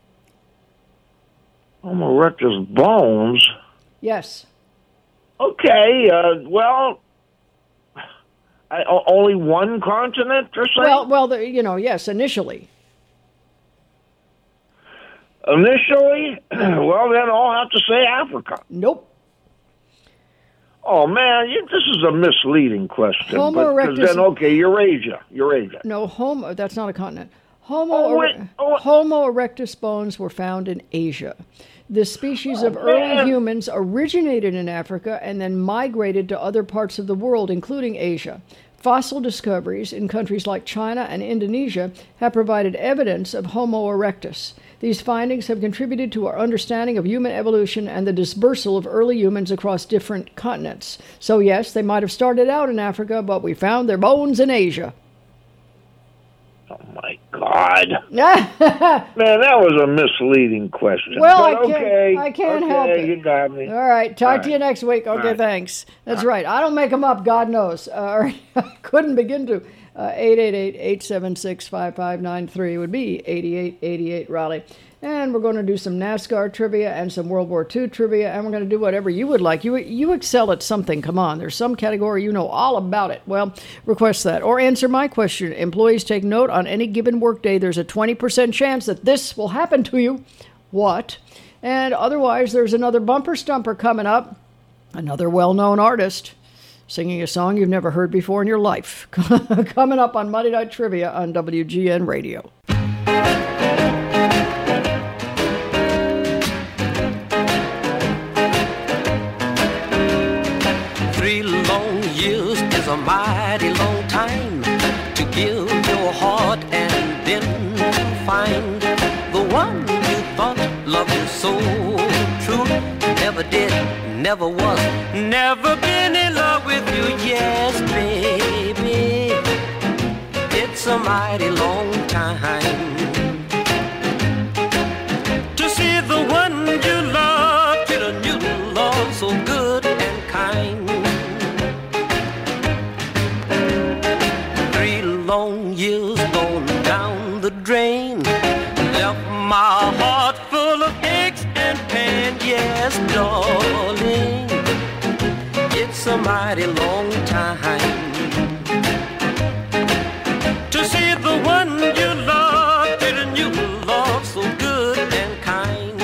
Homo erectus bones? Yes. Okay, well, only one continent or something? Well, yes, initially. Initially? Well, then I'll have to say Africa. Nope. Oh, man, this is a misleading question. Homo erectus. Then, okay, Eurasia. No, that's not a continent. Homo erectus bones were found in Asia. The species of early humans originated in Africa and then migrated to other parts of the world, including Asia. Fossil discoveries in countries like China and Indonesia have provided evidence of Homo erectus. These findings have contributed to our understanding of human evolution and the dispersal of early humans across different continents. So yes, they might have started out in Africa, but we found their bones in Asia. Oh, my God. Man, that was a misleading question. Well, but I can't help it. You got me. All right, talk to you next week. Okay, thanks. That's right. I don't make them up, God knows. All right, I couldn't begin to. 888-876-5593 would be 8888 Raleigh. And we're going to do some NASCAR trivia and some World War II trivia, and we're going to do whatever you would like. You excel at something. Come on. There's some category you know all about it. Well, request that. Or answer my question. Employees take note, on any given workday, there's a 20% chance that this will happen to you. What? And otherwise, there's another bumper stumper coming up. Another well-known artist singing a song you've never heard before in your life. Coming up on Monday Night Trivia on WGN Radio. 3 long years is a mighty long time to give your heart and then find the one you thought loved you so true. Never did, never was, never been in love with you. Yes, baby, it's a mighty long time to see the one you love get a new love so good and kind. 3 long years gone down the drain, left my heart full of aches and pain. Yes, darling, it's a mighty long time to see the one you love get a new love so good and kind.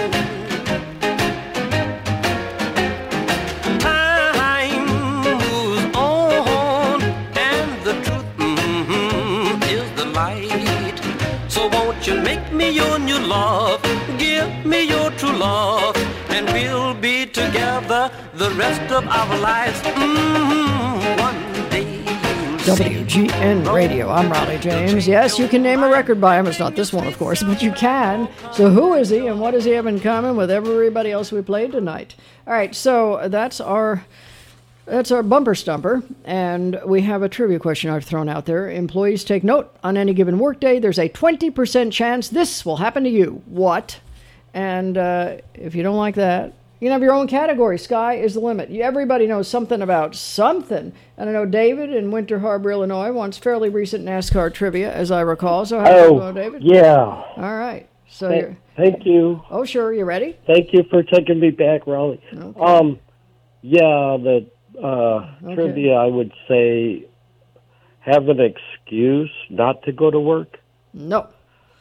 Time moves on and the truth is the light. So won't you make me your new love, give me your true love, and we'll be together the rest of our lives. One day. WGN Radio. I'm Raleigh James. Yes, you can name a record by him. It's not this one, of course, but you can. So who is he and what does he have in common with everybody else we played tonight? All right, so that's our bumper stumper, and we have a trivia question I've thrown out there. Employees take note, on any given workday, there's a 20% chance this will happen to you. What? And if you don't like that, you can have your own category. Sky is the limit. Everybody knows something about something. And I know David in Winter Harbor, Illinois, wants fairly recent NASCAR trivia, as I recall. So how do you go, David? Yeah. All right. So Thank you. Oh, sure. You ready? Thank you for taking me back, Raleigh. Okay. The trivia, I would say, have an excuse not to go to work. No.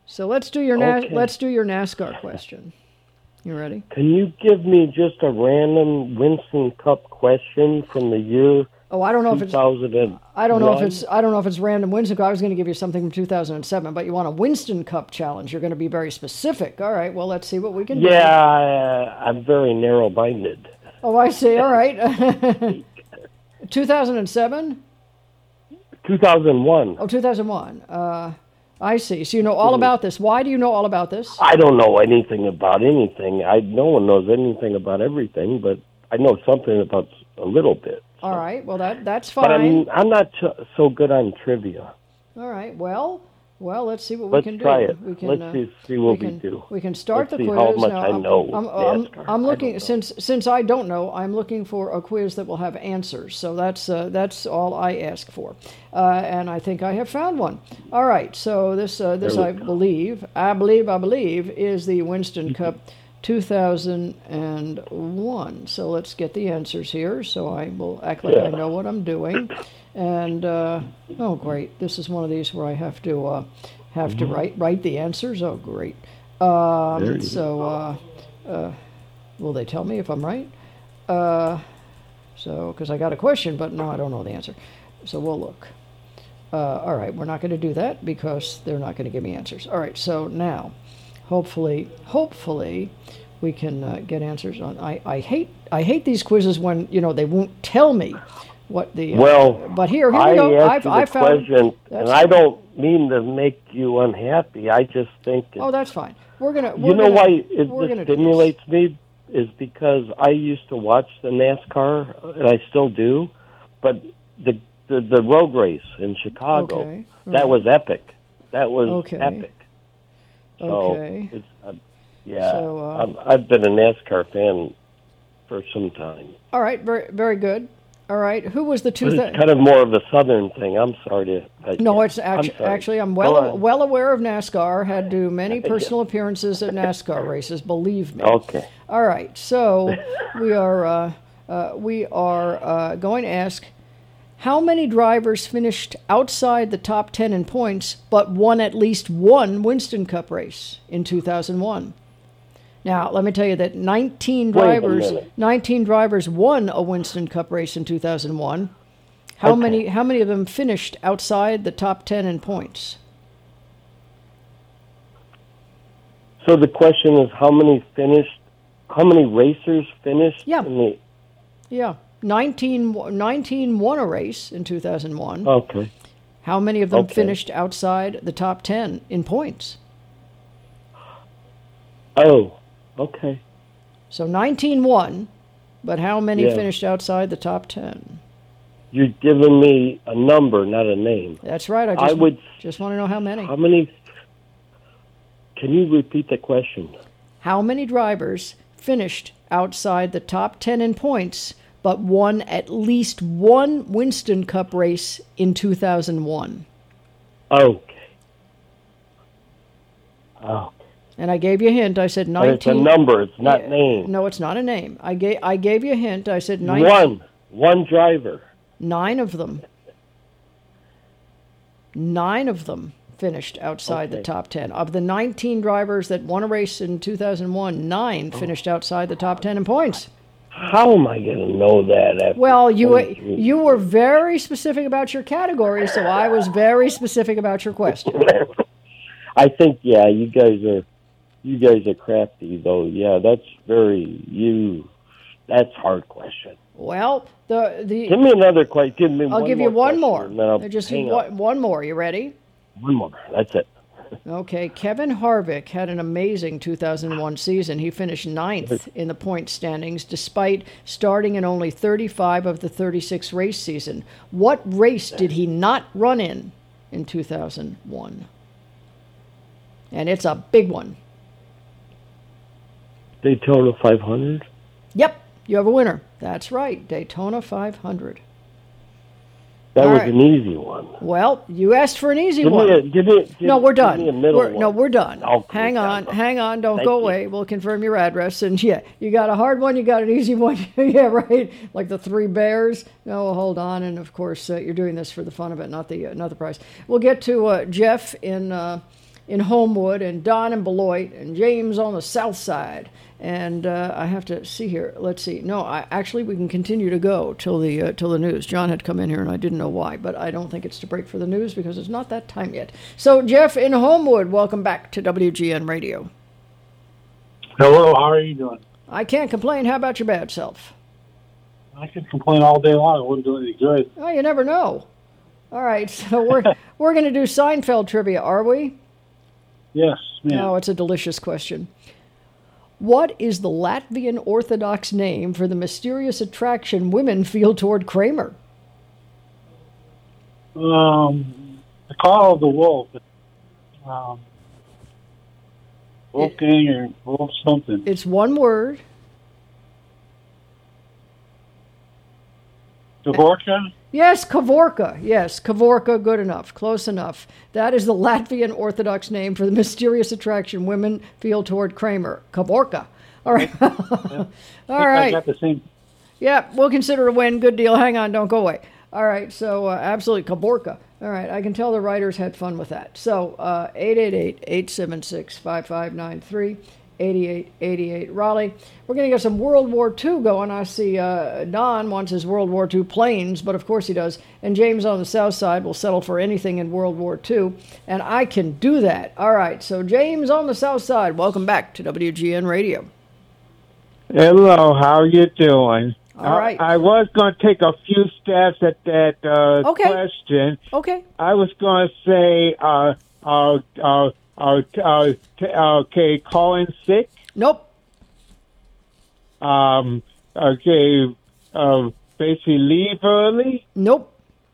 So let's do your Okay. let's do your NASCAR question. You ready? Can you give me just a random Winston Cup question from the year? Oh, I don't know if it's 2001? I don't know if it's random Winston Cup. I was going to give you something from 2007, but you want a Winston Cup challenge. You're going to be very specific. All right. Well, let's see what we can do. Yeah, I'm very narrow-minded. Oh, I see. All right. 2007? 2001. Oh, 2001. I see. So you know all about this. Why do you know all about this? I don't know anything about anything. No one knows anything about everything, but I know something about a little bit. All right. Well, that's But fine. I'm not so good on trivia. All right. Well, let's see what Let's we can try do. it. We can, Let's see what we do. We can start Let's the see quiz. how much Now, I know. NASCAR. I'm looking since I don't know. I'm looking for a quiz that will have answers. So that's all I ask for, and I think I have found one. All right. So this I believe is the Winston Cup 2001. So let's get the answers here. So I will act like I know what I'm doing. And oh, great! This is one of these where I have to write the answers. Oh, great! Will they tell me if I'm right? Because I got a question, but no, I don't know the answer. So we'll look. All right, we're not going to do that because they're not going to give me answers. All right, so now, hopefully, we can get answers on. I hate these quizzes when they won't tell me what the. But here we I go. asked I you the found. question, and I don't mean to make you unhappy. I just think. Oh, that's fine. Why why it stimulates me is because I used to watch the NASCAR, and I still do, but the road race in Chicago, that was epic. That was epic. So it's, So, I've been a NASCAR fan for some time. All right, very very good. All right, who was the But 2000? it's kind of more of a southern thing. I'm sorry to. No, it's I'm sorry. actually I'm Go on. well aware of NASCAR. Had to do many personal appearances at NASCAR races. Believe me. Okay. All right, so we are going to ask how many drivers finished outside the top 10 in points, but won at least one Winston Cup race in 2001. Now, let me tell you that 19 drivers won a Winston Cup race in 2001. How many of them finished outside the top 10 in points? So the question is, how many racers finished? Yeah. 19 won a race in 2001. Okay. How many of them finished outside the top 10 in points? Oh, okay. So 19 won, but how many Yeah. finished outside the top 10? You're giving me a number, not a name. That's right. I just want to know how many. How many? Can you repeat the question? How many drivers finished outside the top 10 in points, but won at least one Winston Cup race in 2001? Okay. Oh. And I gave you a hint. I said 19. But it's a number. It's not name. No, it's not a name. I gave you a hint. I said 19. One driver. 9 of them. 9 of them finished outside the top 10. Of the 19 drivers that won a race in 2001, 9 finished outside the top 10 in points. How am I going to know that? After Well, you 23? you were very specific about your category, so I was very specific about your question. I think you guys are crafty though. Yeah, that's that's a hard question. Well, the Give me another question. I'll give you one more. and then I'll Just hang up. one more. You ready? One more. That's it. Okay, Kevin Harvick had an amazing 2001 season. He finished 9th in the point standings despite starting in only 35 of the 36 race season. What race did he not run in 2001? And it's a big one. Daytona 500. Yep, you have a winner. That's right, Daytona 500. That All was right. an easy one. Well, you asked for an easy Give me one. No, we're done. Give me a middle one. No, we're done. Okay, hang on, don't Thank go you. away. We'll confirm your address. And you got a hard one, you got an easy one. Yeah, right. Like the 3 bears. No, well, hold on. And of course, you're doing this for the fun of it, not the prize. We'll get to Jeff in in Homewood, and Don in Beloit, and James on the south side. And I have to see here. Let's see. No, actually we can continue to go till the news. John had come in here and I didn't know why, but I don't think it's to break for the news because it's not that time yet. So Jeff in Homewood, welcome back to WGN Radio. Hello, how are you doing? I can't complain. How about your bad self? I can complain all day long. I wouldn't do any good. Oh, you never know. All right, so we're going to do Seinfeld trivia, are we? Yes, ma'am. Oh, it's a delicious question. What is the Latvian Orthodox name for the mysterious attraction women feel toward Kramer? The Call of the Wolf. Wolfgang or Wolf something. It's one word. Kavorka? Yes, Kavorka. Yes, Kavorka, good enough. Close enough. That is the Latvian Orthodox name for the mysterious attraction women feel toward Kramer. Kavorka. All right. All right. I got the same. Yeah, we'll consider a win. Good deal. Hang on, don't go away. All right, so absolutely, Kavorka. All right, I can tell the writers had fun with that. So 888-876-5593. 8888 Raleigh. We're going to get some World War II going. I see Don wants his World War II planes, but of course he does. And James on the south side will settle for anything in World War II, and I can do that. All right, so James on the south side, welcome back to WGN Radio. Hello, how you doing? All right. I was going to take a few stabs at that question. Okay. I was going to say, okay, call in sick? Nope. Okay, basically leave early? Nope.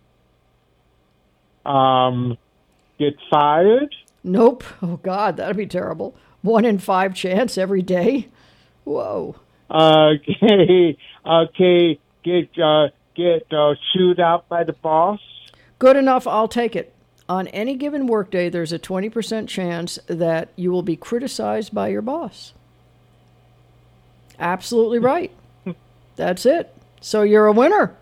Get fired? Nope. Oh, God, that'd be terrible. 1 in 5 chance every day? Whoa. Okay, get chewed out by the boss? Good enough, I'll take it. On any given workday, there's a 20% chance that you will be criticized by your boss. Absolutely right. That's it. So you're a winner.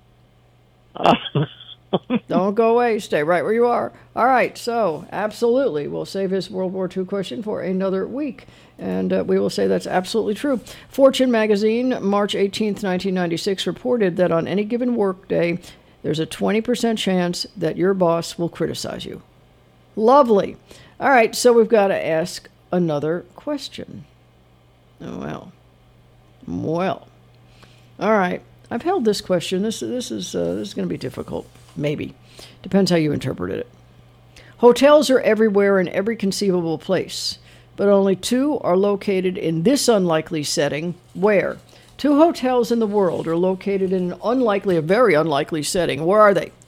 Don't go away. Stay right where you are. All right. So absolutely. We'll save his World War II question for another week. And we will say that's absolutely true. Fortune magazine, March 18th, 1996, reported that on any given workday, there's a 20% chance that your boss will criticize you. Lovely. All right, so we've got to ask another question. Oh, well. All right, I've held this question. This is going to be difficult. Maybe. Depends how you interpreted it. Hotels are everywhere in every conceivable place, but only 2 are located in this unlikely setting. Where? 2 hotels in the world are located in a very unlikely setting. Where are they?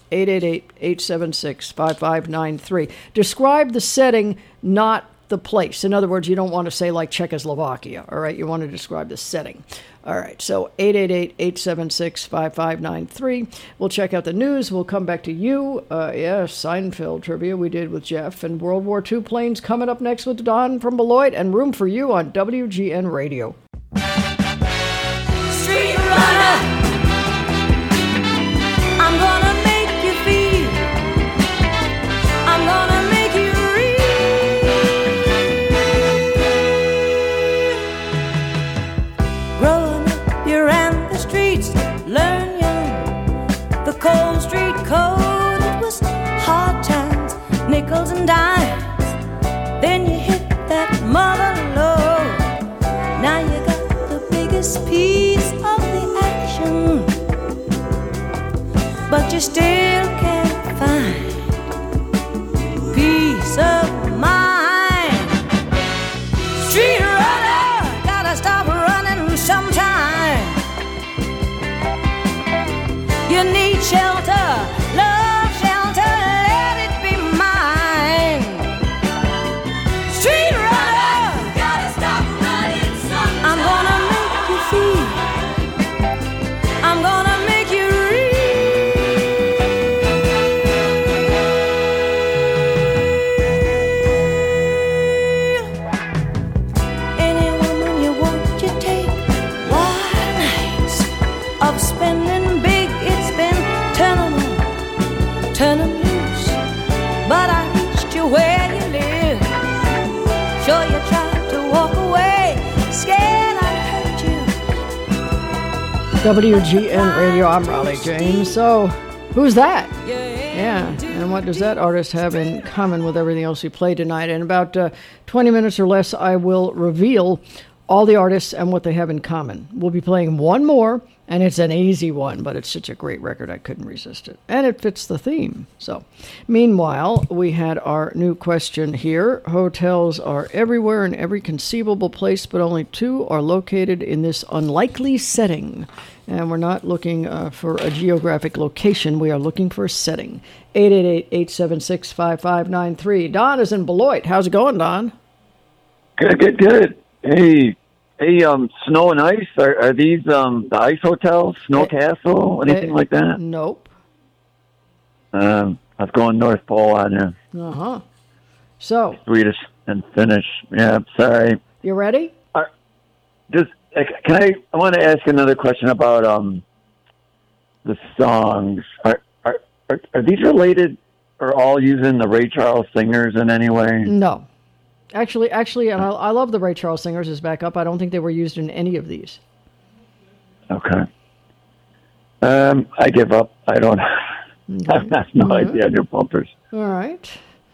888-876-5593. Describe the setting, not the place. In other words, you don't want to say like Czechoslovakia, all right? You want to describe the setting. All right, so 888-876-5593. We'll check out the news. We'll come back to you. Seinfeld trivia we did with Jeff. And World War II planes coming up next with Don from Beloit. And Room for You on WGN Radio. Street runner, I'm gonna make you feel, I'm gonna make you real. Growing up, you ran the streets, learn young, the cold street code. It was hard times, nickels and dimes. Then you hit that mother load. Now you got the biggest piece of the action, but you still can't find peace of mind. Street runner, gotta stop running sometime. You need shelter, love shelter, let it be mine. Street runner, gotta stop running sometime. I'm gonna make you feel, I'm gonna make you real. Any woman you want, you take. Wild nights of spending big, it's been turn WGN Radio, I'm Raleigh James. So, who's that? Yeah, and what does that artist have in common with everything else we played tonight? In about 20 minutes or less, I will reveal all the artists and what they have in common. We'll be playing one more, and it's an easy one, but it's such a great record I couldn't resist it. And it fits the theme. So, meanwhile, we had our new question here. Hotels are everywhere in every conceivable place, but only 2 are located in this unlikely setting. And we're not looking for a geographic location. We are looking for a setting. 888-876-5593. Don is in Beloit. How's it going, Don? Good. Hey, Snow and Ice, are these the ice hotels, Snow Castle, anything like that? Nope. I was going North Pole on there. Uh-huh. So. Swedish and Finnish. Yeah, sorry. You ready? I want to ask another question about the songs. Are these related or all using the Ray Charles singers in any way? No. Actually, and I love the Ray Charles singers as backup. I don't think they were used in any of these. Okay. I give up. I don't. I have no idea. New bumpers. All right.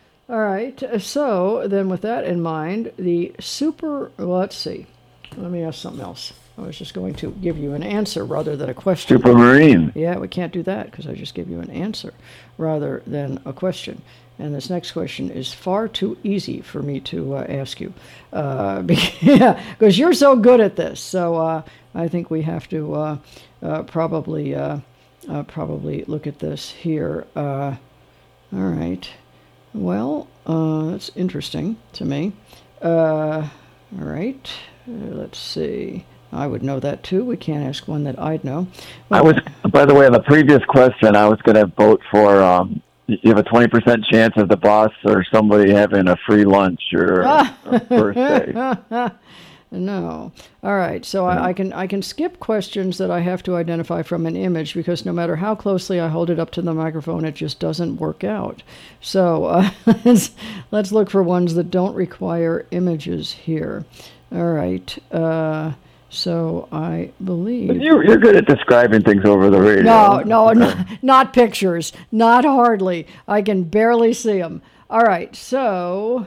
So then, with that in mind, let's see. Let me ask something else. I was just going to give you an answer rather than a question. Supermarine. Yeah, we can't do that because I just gave you an answer rather than a question. And this next question is far too easy for me to ask you. Because you're so good at this. So I think we have to probably look at this here. All right. Well, that's interesting to me. All right. Let's see. I would know that too. We can't ask one that I'd know. Well, by the way, on the previous question, I was going to vote for, you have a 20% chance of the boss or somebody having a free lunch or a birthday. No. All right. So I can skip questions that I have to identify from an image because no matter how closely I hold it up to the microphone, it just doesn't work out. So let's look for ones that don't require images here. All right. So I believe... But you're good at describing things over the radio. No, not pictures. Not hardly. I can barely see them. All right. So,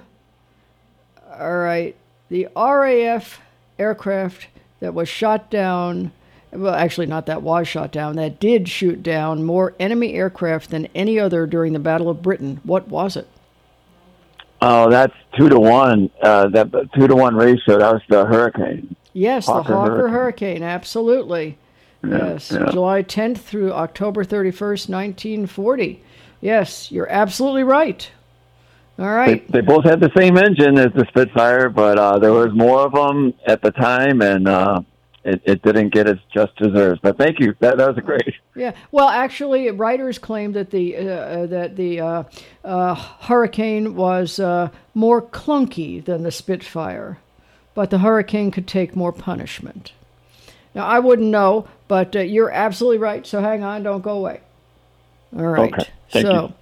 the RAF aircraft that was shot down... Well, actually, not that was shot down. That did shoot down more enemy aircraft than any other during the Battle of Britain. What was it? Oh, that's 2-to-1. That 2-to-1 ratio. That was the Hurricane. Yes, the Hawker Hurricane. Absolutely. Yeah, yes, yeah. July 10th through October 31st, 1940. Yes, you're absolutely right. All right. They both had the same engine as the Spitfire, but there was more of them at the time, and it didn't get its just deserves. But thank you. That was great. Yeah. Well, actually, writers claim that the Hurricane was more clunky than the Spitfire, but the Hurricane could take more punishment. Now, I wouldn't know, but you're absolutely right. So hang on, don't go away. All right. Okay. Thank you.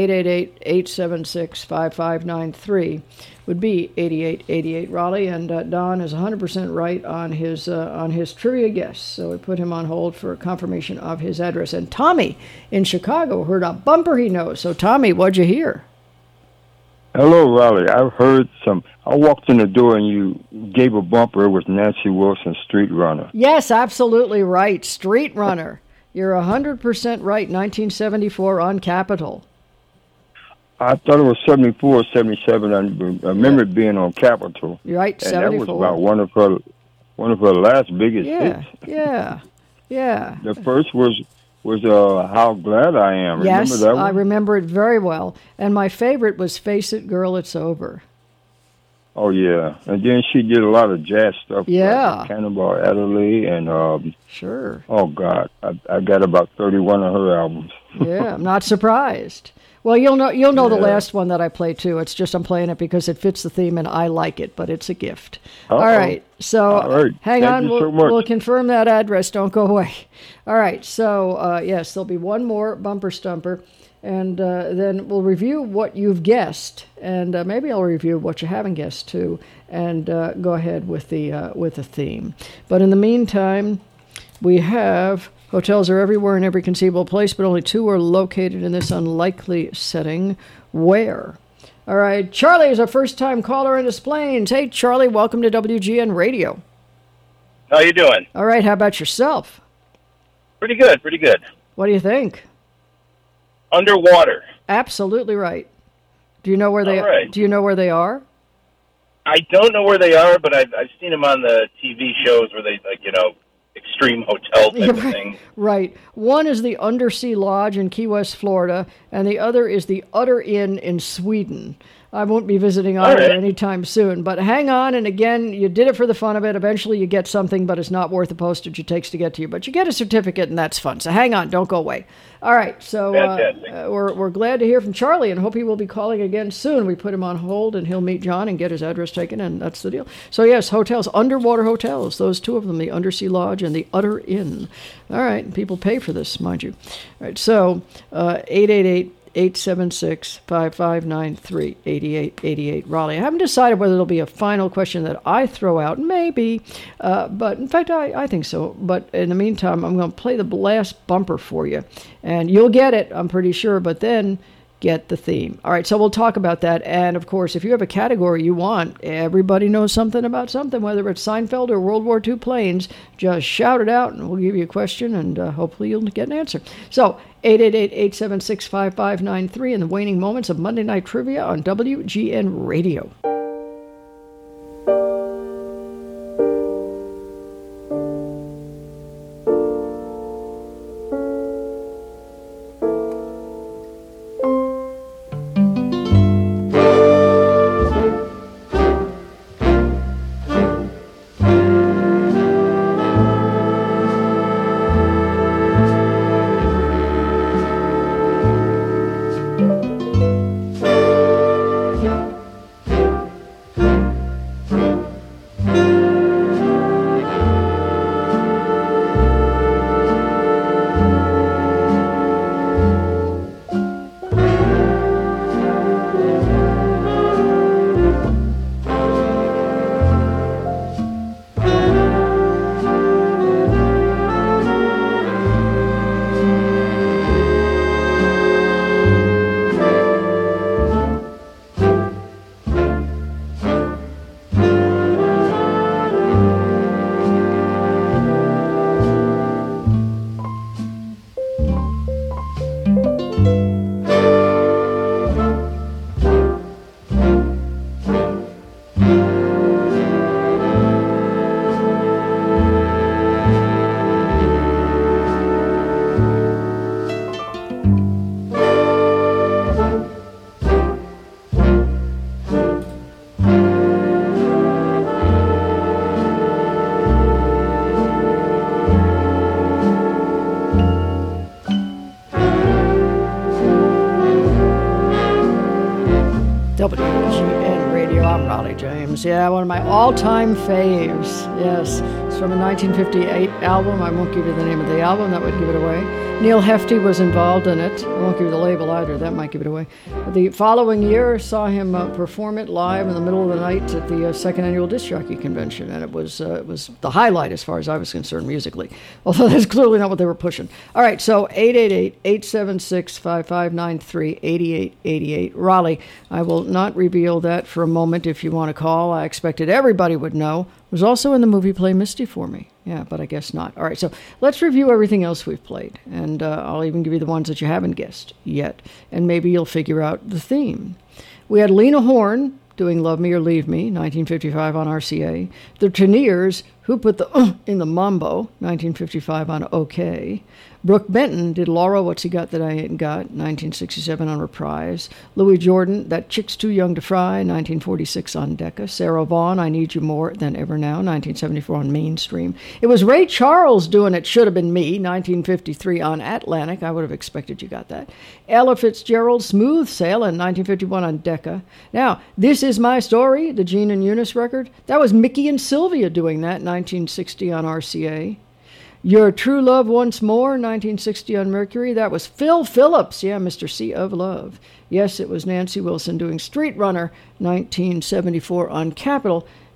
888-876-5593 would be 8888 Raleigh, and Don is 100% right on his trivia guess. So we put him on hold for confirmation of his address. And Tommy in Chicago heard a bumper he knows. So Tommy, what'd you hear? Hello, Raleigh. I've heard some. I walked in the door and you gave a bumper. It was Nancy Wilson, Street Runner. Yes, absolutely right. Street Runner. You're 100% right. 1974 on Capitol. I thought it was 74 or 77. I remember it being on Capitol. You're right, and 74. That was about one of her last biggest hits. Yeah. The first was How Glad I Am. Yes, remember that one? I remember it very well. And my favorite was Face It, Girl, It's Over. Oh, yeah. And then she did a lot of jazz stuff. Yeah. Like Cannonball Adderley and... sure. Oh, God. I got about 31 of her albums. Yeah, I'm not surprised. Well, you'll know the last one that I play, too. It's just I'm playing it because it fits the theme and I like it, but it's a gift. Uh-oh. All right. So hang on. We'll confirm that address. Don't go away. All right. So, yes, there'll be one more bumper stumper. And then we'll review what you've guessed, and maybe I'll review what you haven't guessed too, and go ahead with the theme. But in the meantime, we have hotels are everywhere in every conceivable place, but only 2 are located in this unlikely setting. Where? All right, Charlie is our first-time caller in Des Plaines. Hey, Charlie, welcome to WGN Radio. How you doing? All right, how about yourself? Pretty good, pretty good. What do you think? Underwater. Absolutely right. Do you know where they? Right. Do you know where they are? I don't know where they are, but I've seen them on the TV shows where they extreme hotel type of thing. Right. One is the Undersea Lodge in Key West, Florida, and the other is the Utter Inn in Sweden. I won't be visiting either anytime soon, but hang on. And again, you did it for the fun of it. Eventually you get something, but it's not worth the postage it takes to get to you. But you get a certificate, and that's fun. So hang on. Don't go away. All right. So we're glad to hear from Charlie and hope he will be calling again soon. We put him on hold, and he'll meet John and get his address taken, and that's the deal. So, yes, hotels, underwater hotels, those 2 of them, the Undersea Lodge and the Utter Inn. All right. People pay for this, mind you. All right. So 888-876-5593, 8888 Raleigh. I haven't decided whether there'll be a final question that I throw out. Maybe. But, in fact, I think so. But in the meantime, I'm going to play the last bumper for you. And you'll get it, I'm pretty sure. But then get the theme. All right, so we'll talk about that. And, of course, if you have a category you want, everybody knows something about something, whether it's Seinfeld or World War II planes, just shout it out, and we'll give you a question, and hopefully you'll get an answer. So, 888-876-5593 in the waning moments of Monday Night Trivia on WGN Radio. WGN Radio. I'm Raleigh James. Yeah, one of my all-time faves. Yes, it's from a 1958 album. I won't give you the name of the album. That would give it away. Neil Hefti was involved in it. I won't give you the label either. That might give it away. The following year, saw him perform it live in the middle of the night at the second annual Disc Jockey Convention, and it was the highlight as far as I was concerned musically. Although that's clearly not what they were pushing. All right, so 888-876-5593, 8888 Raleigh. I will not reveal that for a moment if you want to call. I expected everybody would know. It was also in the movie Play Misty for Me. Yeah, but I guess not. All right, so let's review everything else we've played. And I'll even give you the ones that you haven't guessed yet. And maybe you'll figure out the theme. We had Lena Horne doing Love Me or Leave Me, 1955 on RCA. The Teniers, Who Put the in the Mambo, 1955 on OK. Brooke Benton did Laura, What's He Got That I Ain't Got, 1967 on Reprise. Louis Jordan, That Chick's Too Young to Fry, 1946 on Decca. Sarah Vaughan, I Need You More Than Ever Now, 1974 on Mainstream. It was Ray Charles doing It Should Have Been Me, 1953 on Atlantic. I would have expected you got that. Ella Fitzgerald, Smooth Sailin', 1951 on Decca. Now, This Is My Story, the Gene and Eunice record. That was Mickey and Sylvia doing that, 1960 on RCA. Your True Love Once More, 1960 on Mercury. That was Phil Phillips, yeah, Mr. Sea of Love. Yes, it was Nancy Wilson doing Street Runner, 1974 on Capitol.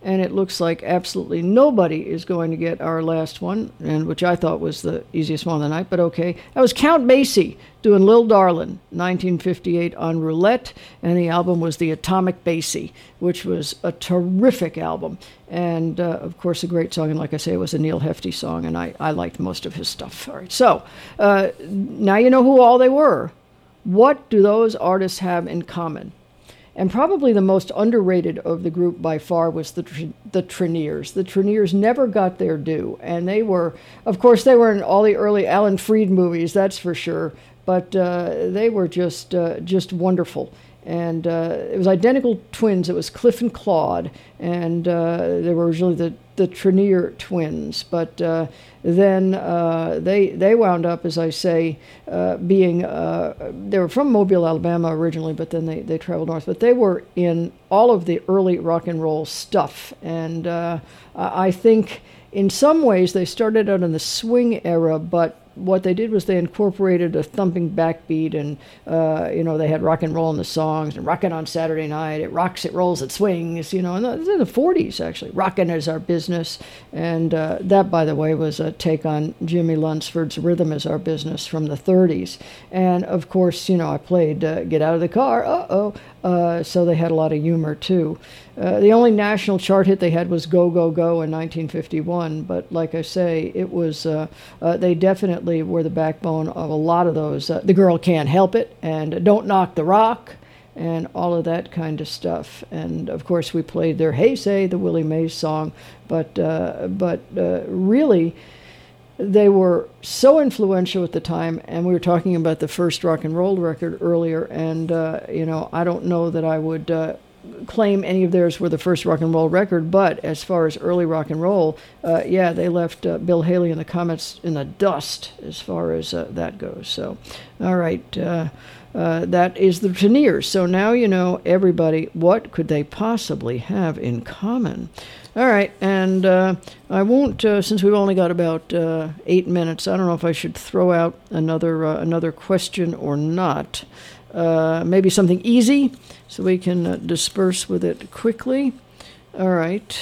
and it looks like absolutely nobody is going to get our last one, and which I thought was the easiest one of the night, but okay. That was Count Basie doing Lil Darlin', 1958 on Roulette, and the album was The Atomic Basie, which was a terrific album, and of course a great song, and like I say, it was a Neil Hefti song, and I liked most of his stuff. All right, so now you know who all they were. What do those artists have in common? And probably the most underrated of the group by far was the Treniers. The Treniers never got their due, and they were, of course, they were in all the early Alan Freed movies, that's for sure, but they were just wonderful. And it was identical twins. It was Cliff and Claude, and they were originally the Trenier twins. But then they wound up, as I say, being they were from Mobile, Alabama originally, but then they traveled north. But they were in all of the early rock and roll stuff, and I think in some ways they started out in the swing era, but what they did was they incorporated a thumping backbeat, and they had rock and roll in the songs, and rockin' on Saturday night, it rocks, it rolls, it swings, and in the 40s actually, rockin' is our business, and that, by the way, was a take on Jimmy Lunsford's Rhythm is Our Business from the 30s, and of course, I played Get Out of the Car, so they had a lot of humor too. The only national chart hit they had was Go, Go, Go in 1951, but like I say, it was, they definitely were the backbone of a lot of those, The Girl Can't Help It, and Don't Knock the Rock, and all of that kind of stuff. And of course we played their Hey Say, the Willie Mays song, but really, they were so influential at the time, and we were talking about the first rock and roll record earlier, and, I don't know that I would claim any of theirs were the first rock and roll record, but as far as early rock and roll, they left Bill Haley and the Comets in the dust as far as that goes. So, all right, that is the Treniers. So now you know, everybody, what could they possibly have in common? All right, and I won't, since we've only got about 8 minutes, I don't know if I should throw out another question or not. Maybe something easy, so we can disperse with it quickly. All right.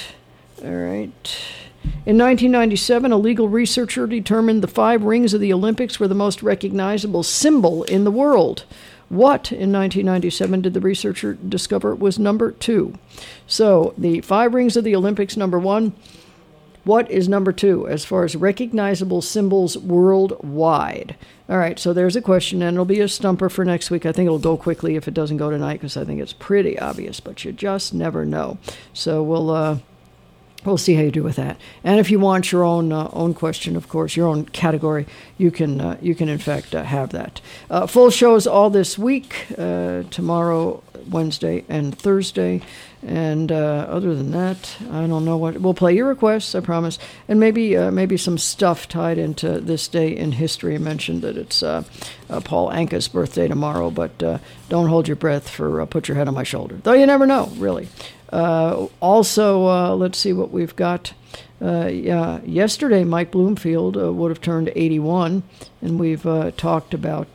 In 1997, a legal researcher determined the 5 rings of the Olympics were the most recognizable symbol in the world. What, in 1997, did the researcher discover was number 2? So, the 5 rings of the Olympics, number 1. What is number 2 as far as recognizable symbols worldwide? All right, so there's a question, and it'll be a stumper for next week. I think it'll go quickly if it doesn't go tonight, because I think it's pretty obvious, but you just never know. So we'll see how you do with that. And if you want your own question, of course, your own category, you can in fact have that. Full shows all this week, tomorrow, Wednesday, and Thursday. And other than that, I don't know what. We'll play your requests, I promise, and maybe some stuff tied into this day in history. I mentioned that it's Paul Anka's birthday tomorrow, but don't hold your breath for Put Your Head on My Shoulder. Though you never know, really. Also, let's see what we've got. Yesterday, Mike Bloomfield would have turned 81, and we've talked about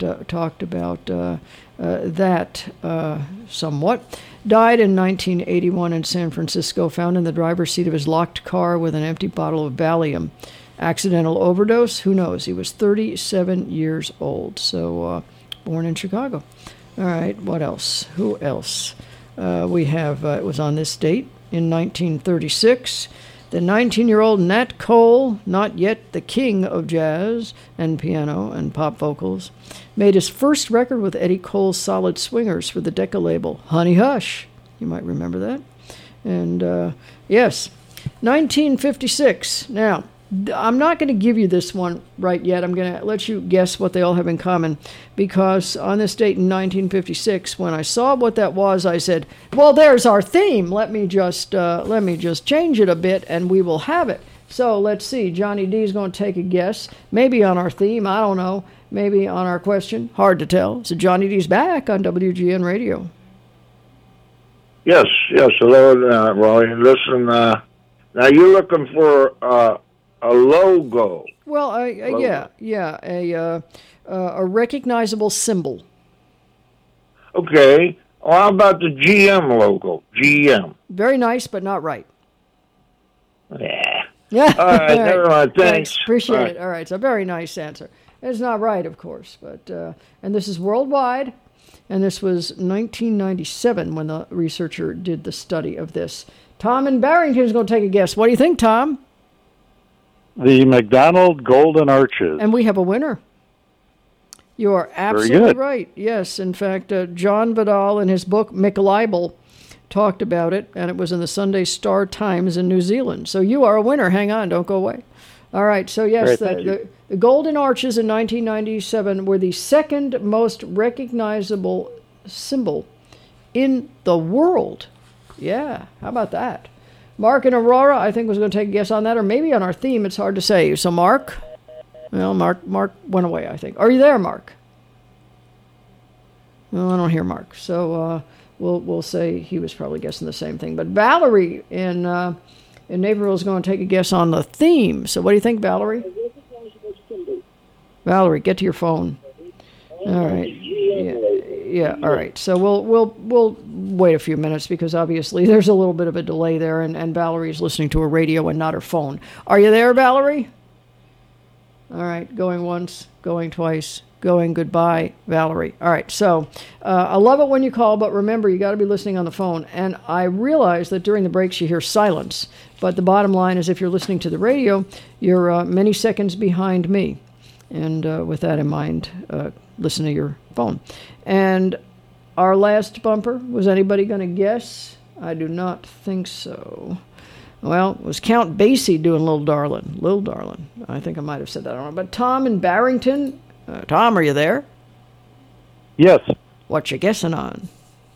that somewhat. Died in 1981 in San Francisco, found in the driver's seat of his locked car with an empty bottle of Valium. Accidental overdose? Who knows? He was 37 years old, so born in Chicago. All right, what else? Who else? We have, it was on this date, in 1936, the 19-year-old Nat Cole, not yet the king of jazz and piano and pop vocals, made his first record with Eddie Cole's Solid Swingers for the Decca label, Honey Hush. You might remember that. And, yes, 1956. Now, I'm not going to give you this one right yet. I'm going to let you guess what they all have in common, because on this date in 1956, when I saw what that was, I said, well, there's our theme. Let me just change it a bit, and we will have it. So let's see. Johnny D's going to take a guess, maybe on our theme. I don't know. Maybe on our question. Hard to tell. So Johnny D's back on WGN Radio. Yes. Hello, Raleigh. Listen, now you're looking for a logo. Well, a recognizable symbol. Okay. Well, how about the GM logo? GM. Very nice, but not right. Yeah. Yeah. All right, never mind. Thanks. Appreciate it. All right, it's a very nice answer. It's not right, of course, but and this is worldwide, and this was 1997 when the researcher did the study of this. Tom in Barrington is going to take a guess. What do you think, Tom? The McDonald Golden Arches. And we have a winner. You are absolutely right. Yes, in fact, John Vidal in his book McLibel talked about it, and it was in the Sunday Star Times in New Zealand. So you are a winner. Hang on, don't go away. All right, so yes, the Golden Arches in 1997 were the second most recognizable symbol in the world. Yeah, how about that? Mark in Aurora, I think, was going to take a guess on that, or maybe on our theme. It's hard to say. So Mark? Well, Mark went away, I think. Are you there, Mark? Well, I don't hear Mark. So we'll say he was probably guessing the same thing. But Valerie in Naperville is going to take a guess on the theme. So what do you think, Valerie? Valerie, get to your phone. All right. Yeah. All right. So we'll wait a few minutes because obviously there's a little bit of a delay there, and Valerie's listening to a radio and not her phone. Are you there, Valerie? All right. Going once, going twice, going goodbye, Valerie. All right. So I love it when you call, but remember, you got to be listening on the phone. And I realize that during the breaks you hear silence, but the bottom line is if you're listening to the radio, you're many seconds behind me. And with that in mind, listen to your phone. And our last bumper, was anybody going to guess? I do not think so. Well, it was Count Basie doing Little Darlin'. Little Darlin'. I think I might have said that wrong. But Tom in Barrington. Tom, are you there? Yes. What you guessing on?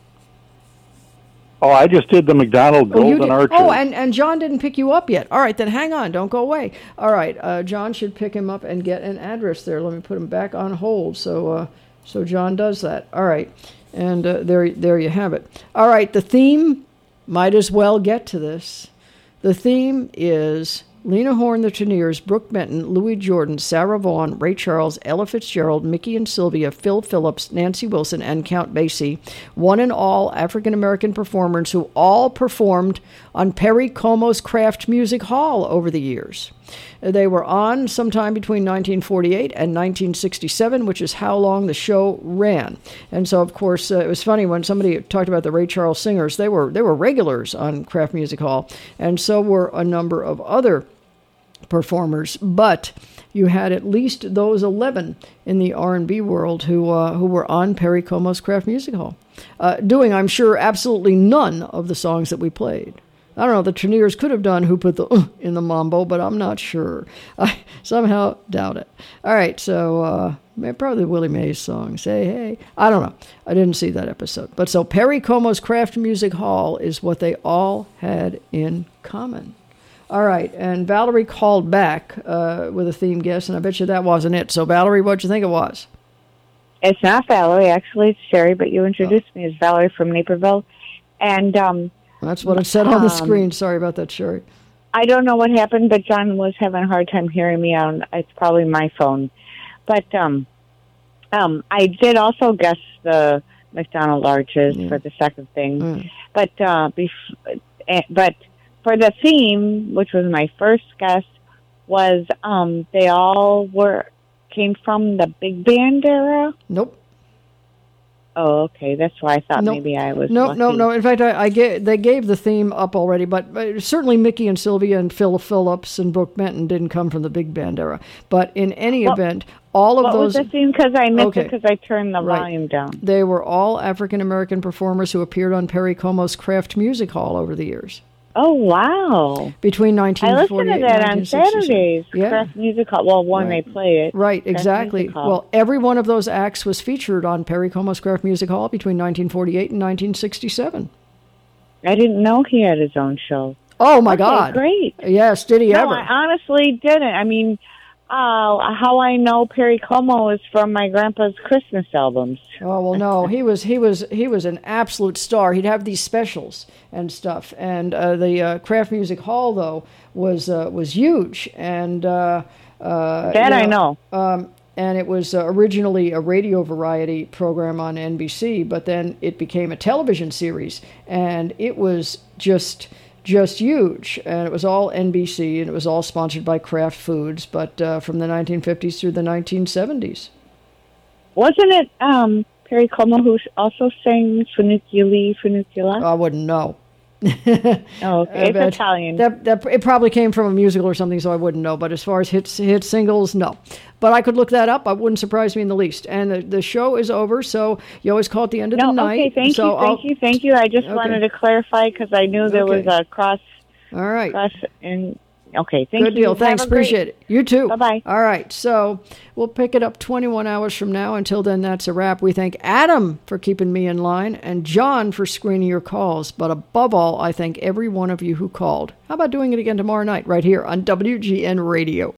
Oh, I just did the McDonald Golden Arches. Oh, and John didn't pick you up yet. All right, then hang on. Don't go away. All right, John should pick him up and get an address there. Let me put him back on hold so John does that. All right, and there you have it. All right, the theme, might as well get to this. The theme is Lena Horne, the Teniers, Brooke Benton, Louis Jordan, Sarah Vaughan, Ray Charles, Ella Fitzgerald, Mickey and Sylvia, Phil Phillips, Nancy Wilson, and Count Basie, one and all African-American performers who all performed on Perry Como's Kraft Music Hall over the years. They were on sometime between 1948 and 1967, which is how long the show ran. And so, of course, it was funny when somebody talked about the Ray Charles singers. They were regulars on Kraft Music Hall, and so were a number of other performers. But you had at least those 11 in the R&B world who were on Perry Como's Kraft Music Hall, doing, I'm sure, absolutely none of the songs that we played. I don't know, the Teniers could have done Who Put the in the Mambo, but I'm not sure. I somehow doubt it. All right, so probably Willie Mays songs. Hey, hey. I don't know. I didn't see that episode. But so Perry Como's Kraft Music Hall is what they all had in common. All right, and Valerie called back with a theme guess, and I bet you that wasn't it. So, Valerie, what'd you think it was? It's not Valerie. Actually, it's Sherry, but you introduced me as Valerie from Naperville. And that's what it said on the screen. Sorry about that, Sherry. I don't know what happened, but John was having a hard time hearing me on. It's probably my phone. But I did also guess the McDonald Arches for the second thing. But for the theme, which was my first guess, was they all came from the big band era? Nope. Oh, okay. That's why I thought maybe I was lucky. No. In fact, they gave the theme up already, but certainly Mickey and Sylvia and Phil Phillips and Brooke Benton didn't come from the big band era. But in any event, all of those... What was the theme? Because I missed it because I turned the volume down. They were all African-American performers who appeared on Perry Como's Kraft Music Hall over the years. Oh, wow. Between 1948 and 1967. I listened to that on Saturdays. Yeah. Kraft Music Hall. Well, when they play it. Right, exactly. Well, every one of those acts was featured on Perry Como's Kraft Music Hall between 1948 and 1967. I didn't know he had his own show. Oh, my God. Great. Yes, did he ever? No, I honestly didn't. I mean, how I know Perry Como is from my grandpa's Christmas albums. Oh, well, no, he was an absolute star. He'd have these specials and stuff, and the Kraft Music Hall though was huge, and I know. And it was originally a radio variety program on NBC, but then it became a television series, and it was just just huge. And it was all NBC, and it was all sponsored by Kraft Foods, but from the 1950s through the 1970s. Wasn't it Perry Como who also sang Funicula? I wouldn't know. Oh, okay. It's Italian. That it probably came from a musical or something, so I wouldn't know. But as far as hit singles, no. But I could look that up. It wouldn't surprise me in the least. And the show is over, so you always call at the end of the night. Okay, thank you. I just wanted to clarify because I knew there was a cross. All right. Okay, thank you. Good deal. Thanks. Appreciate it. You too. Bye-bye. All right. So we'll pick it up 21 hours from now. Until then, that's a wrap. We thank Adam for keeping me in line and John for screening your calls. But above all, I thank every one of you who called. How about doing it again tomorrow night right here on WGN Radio?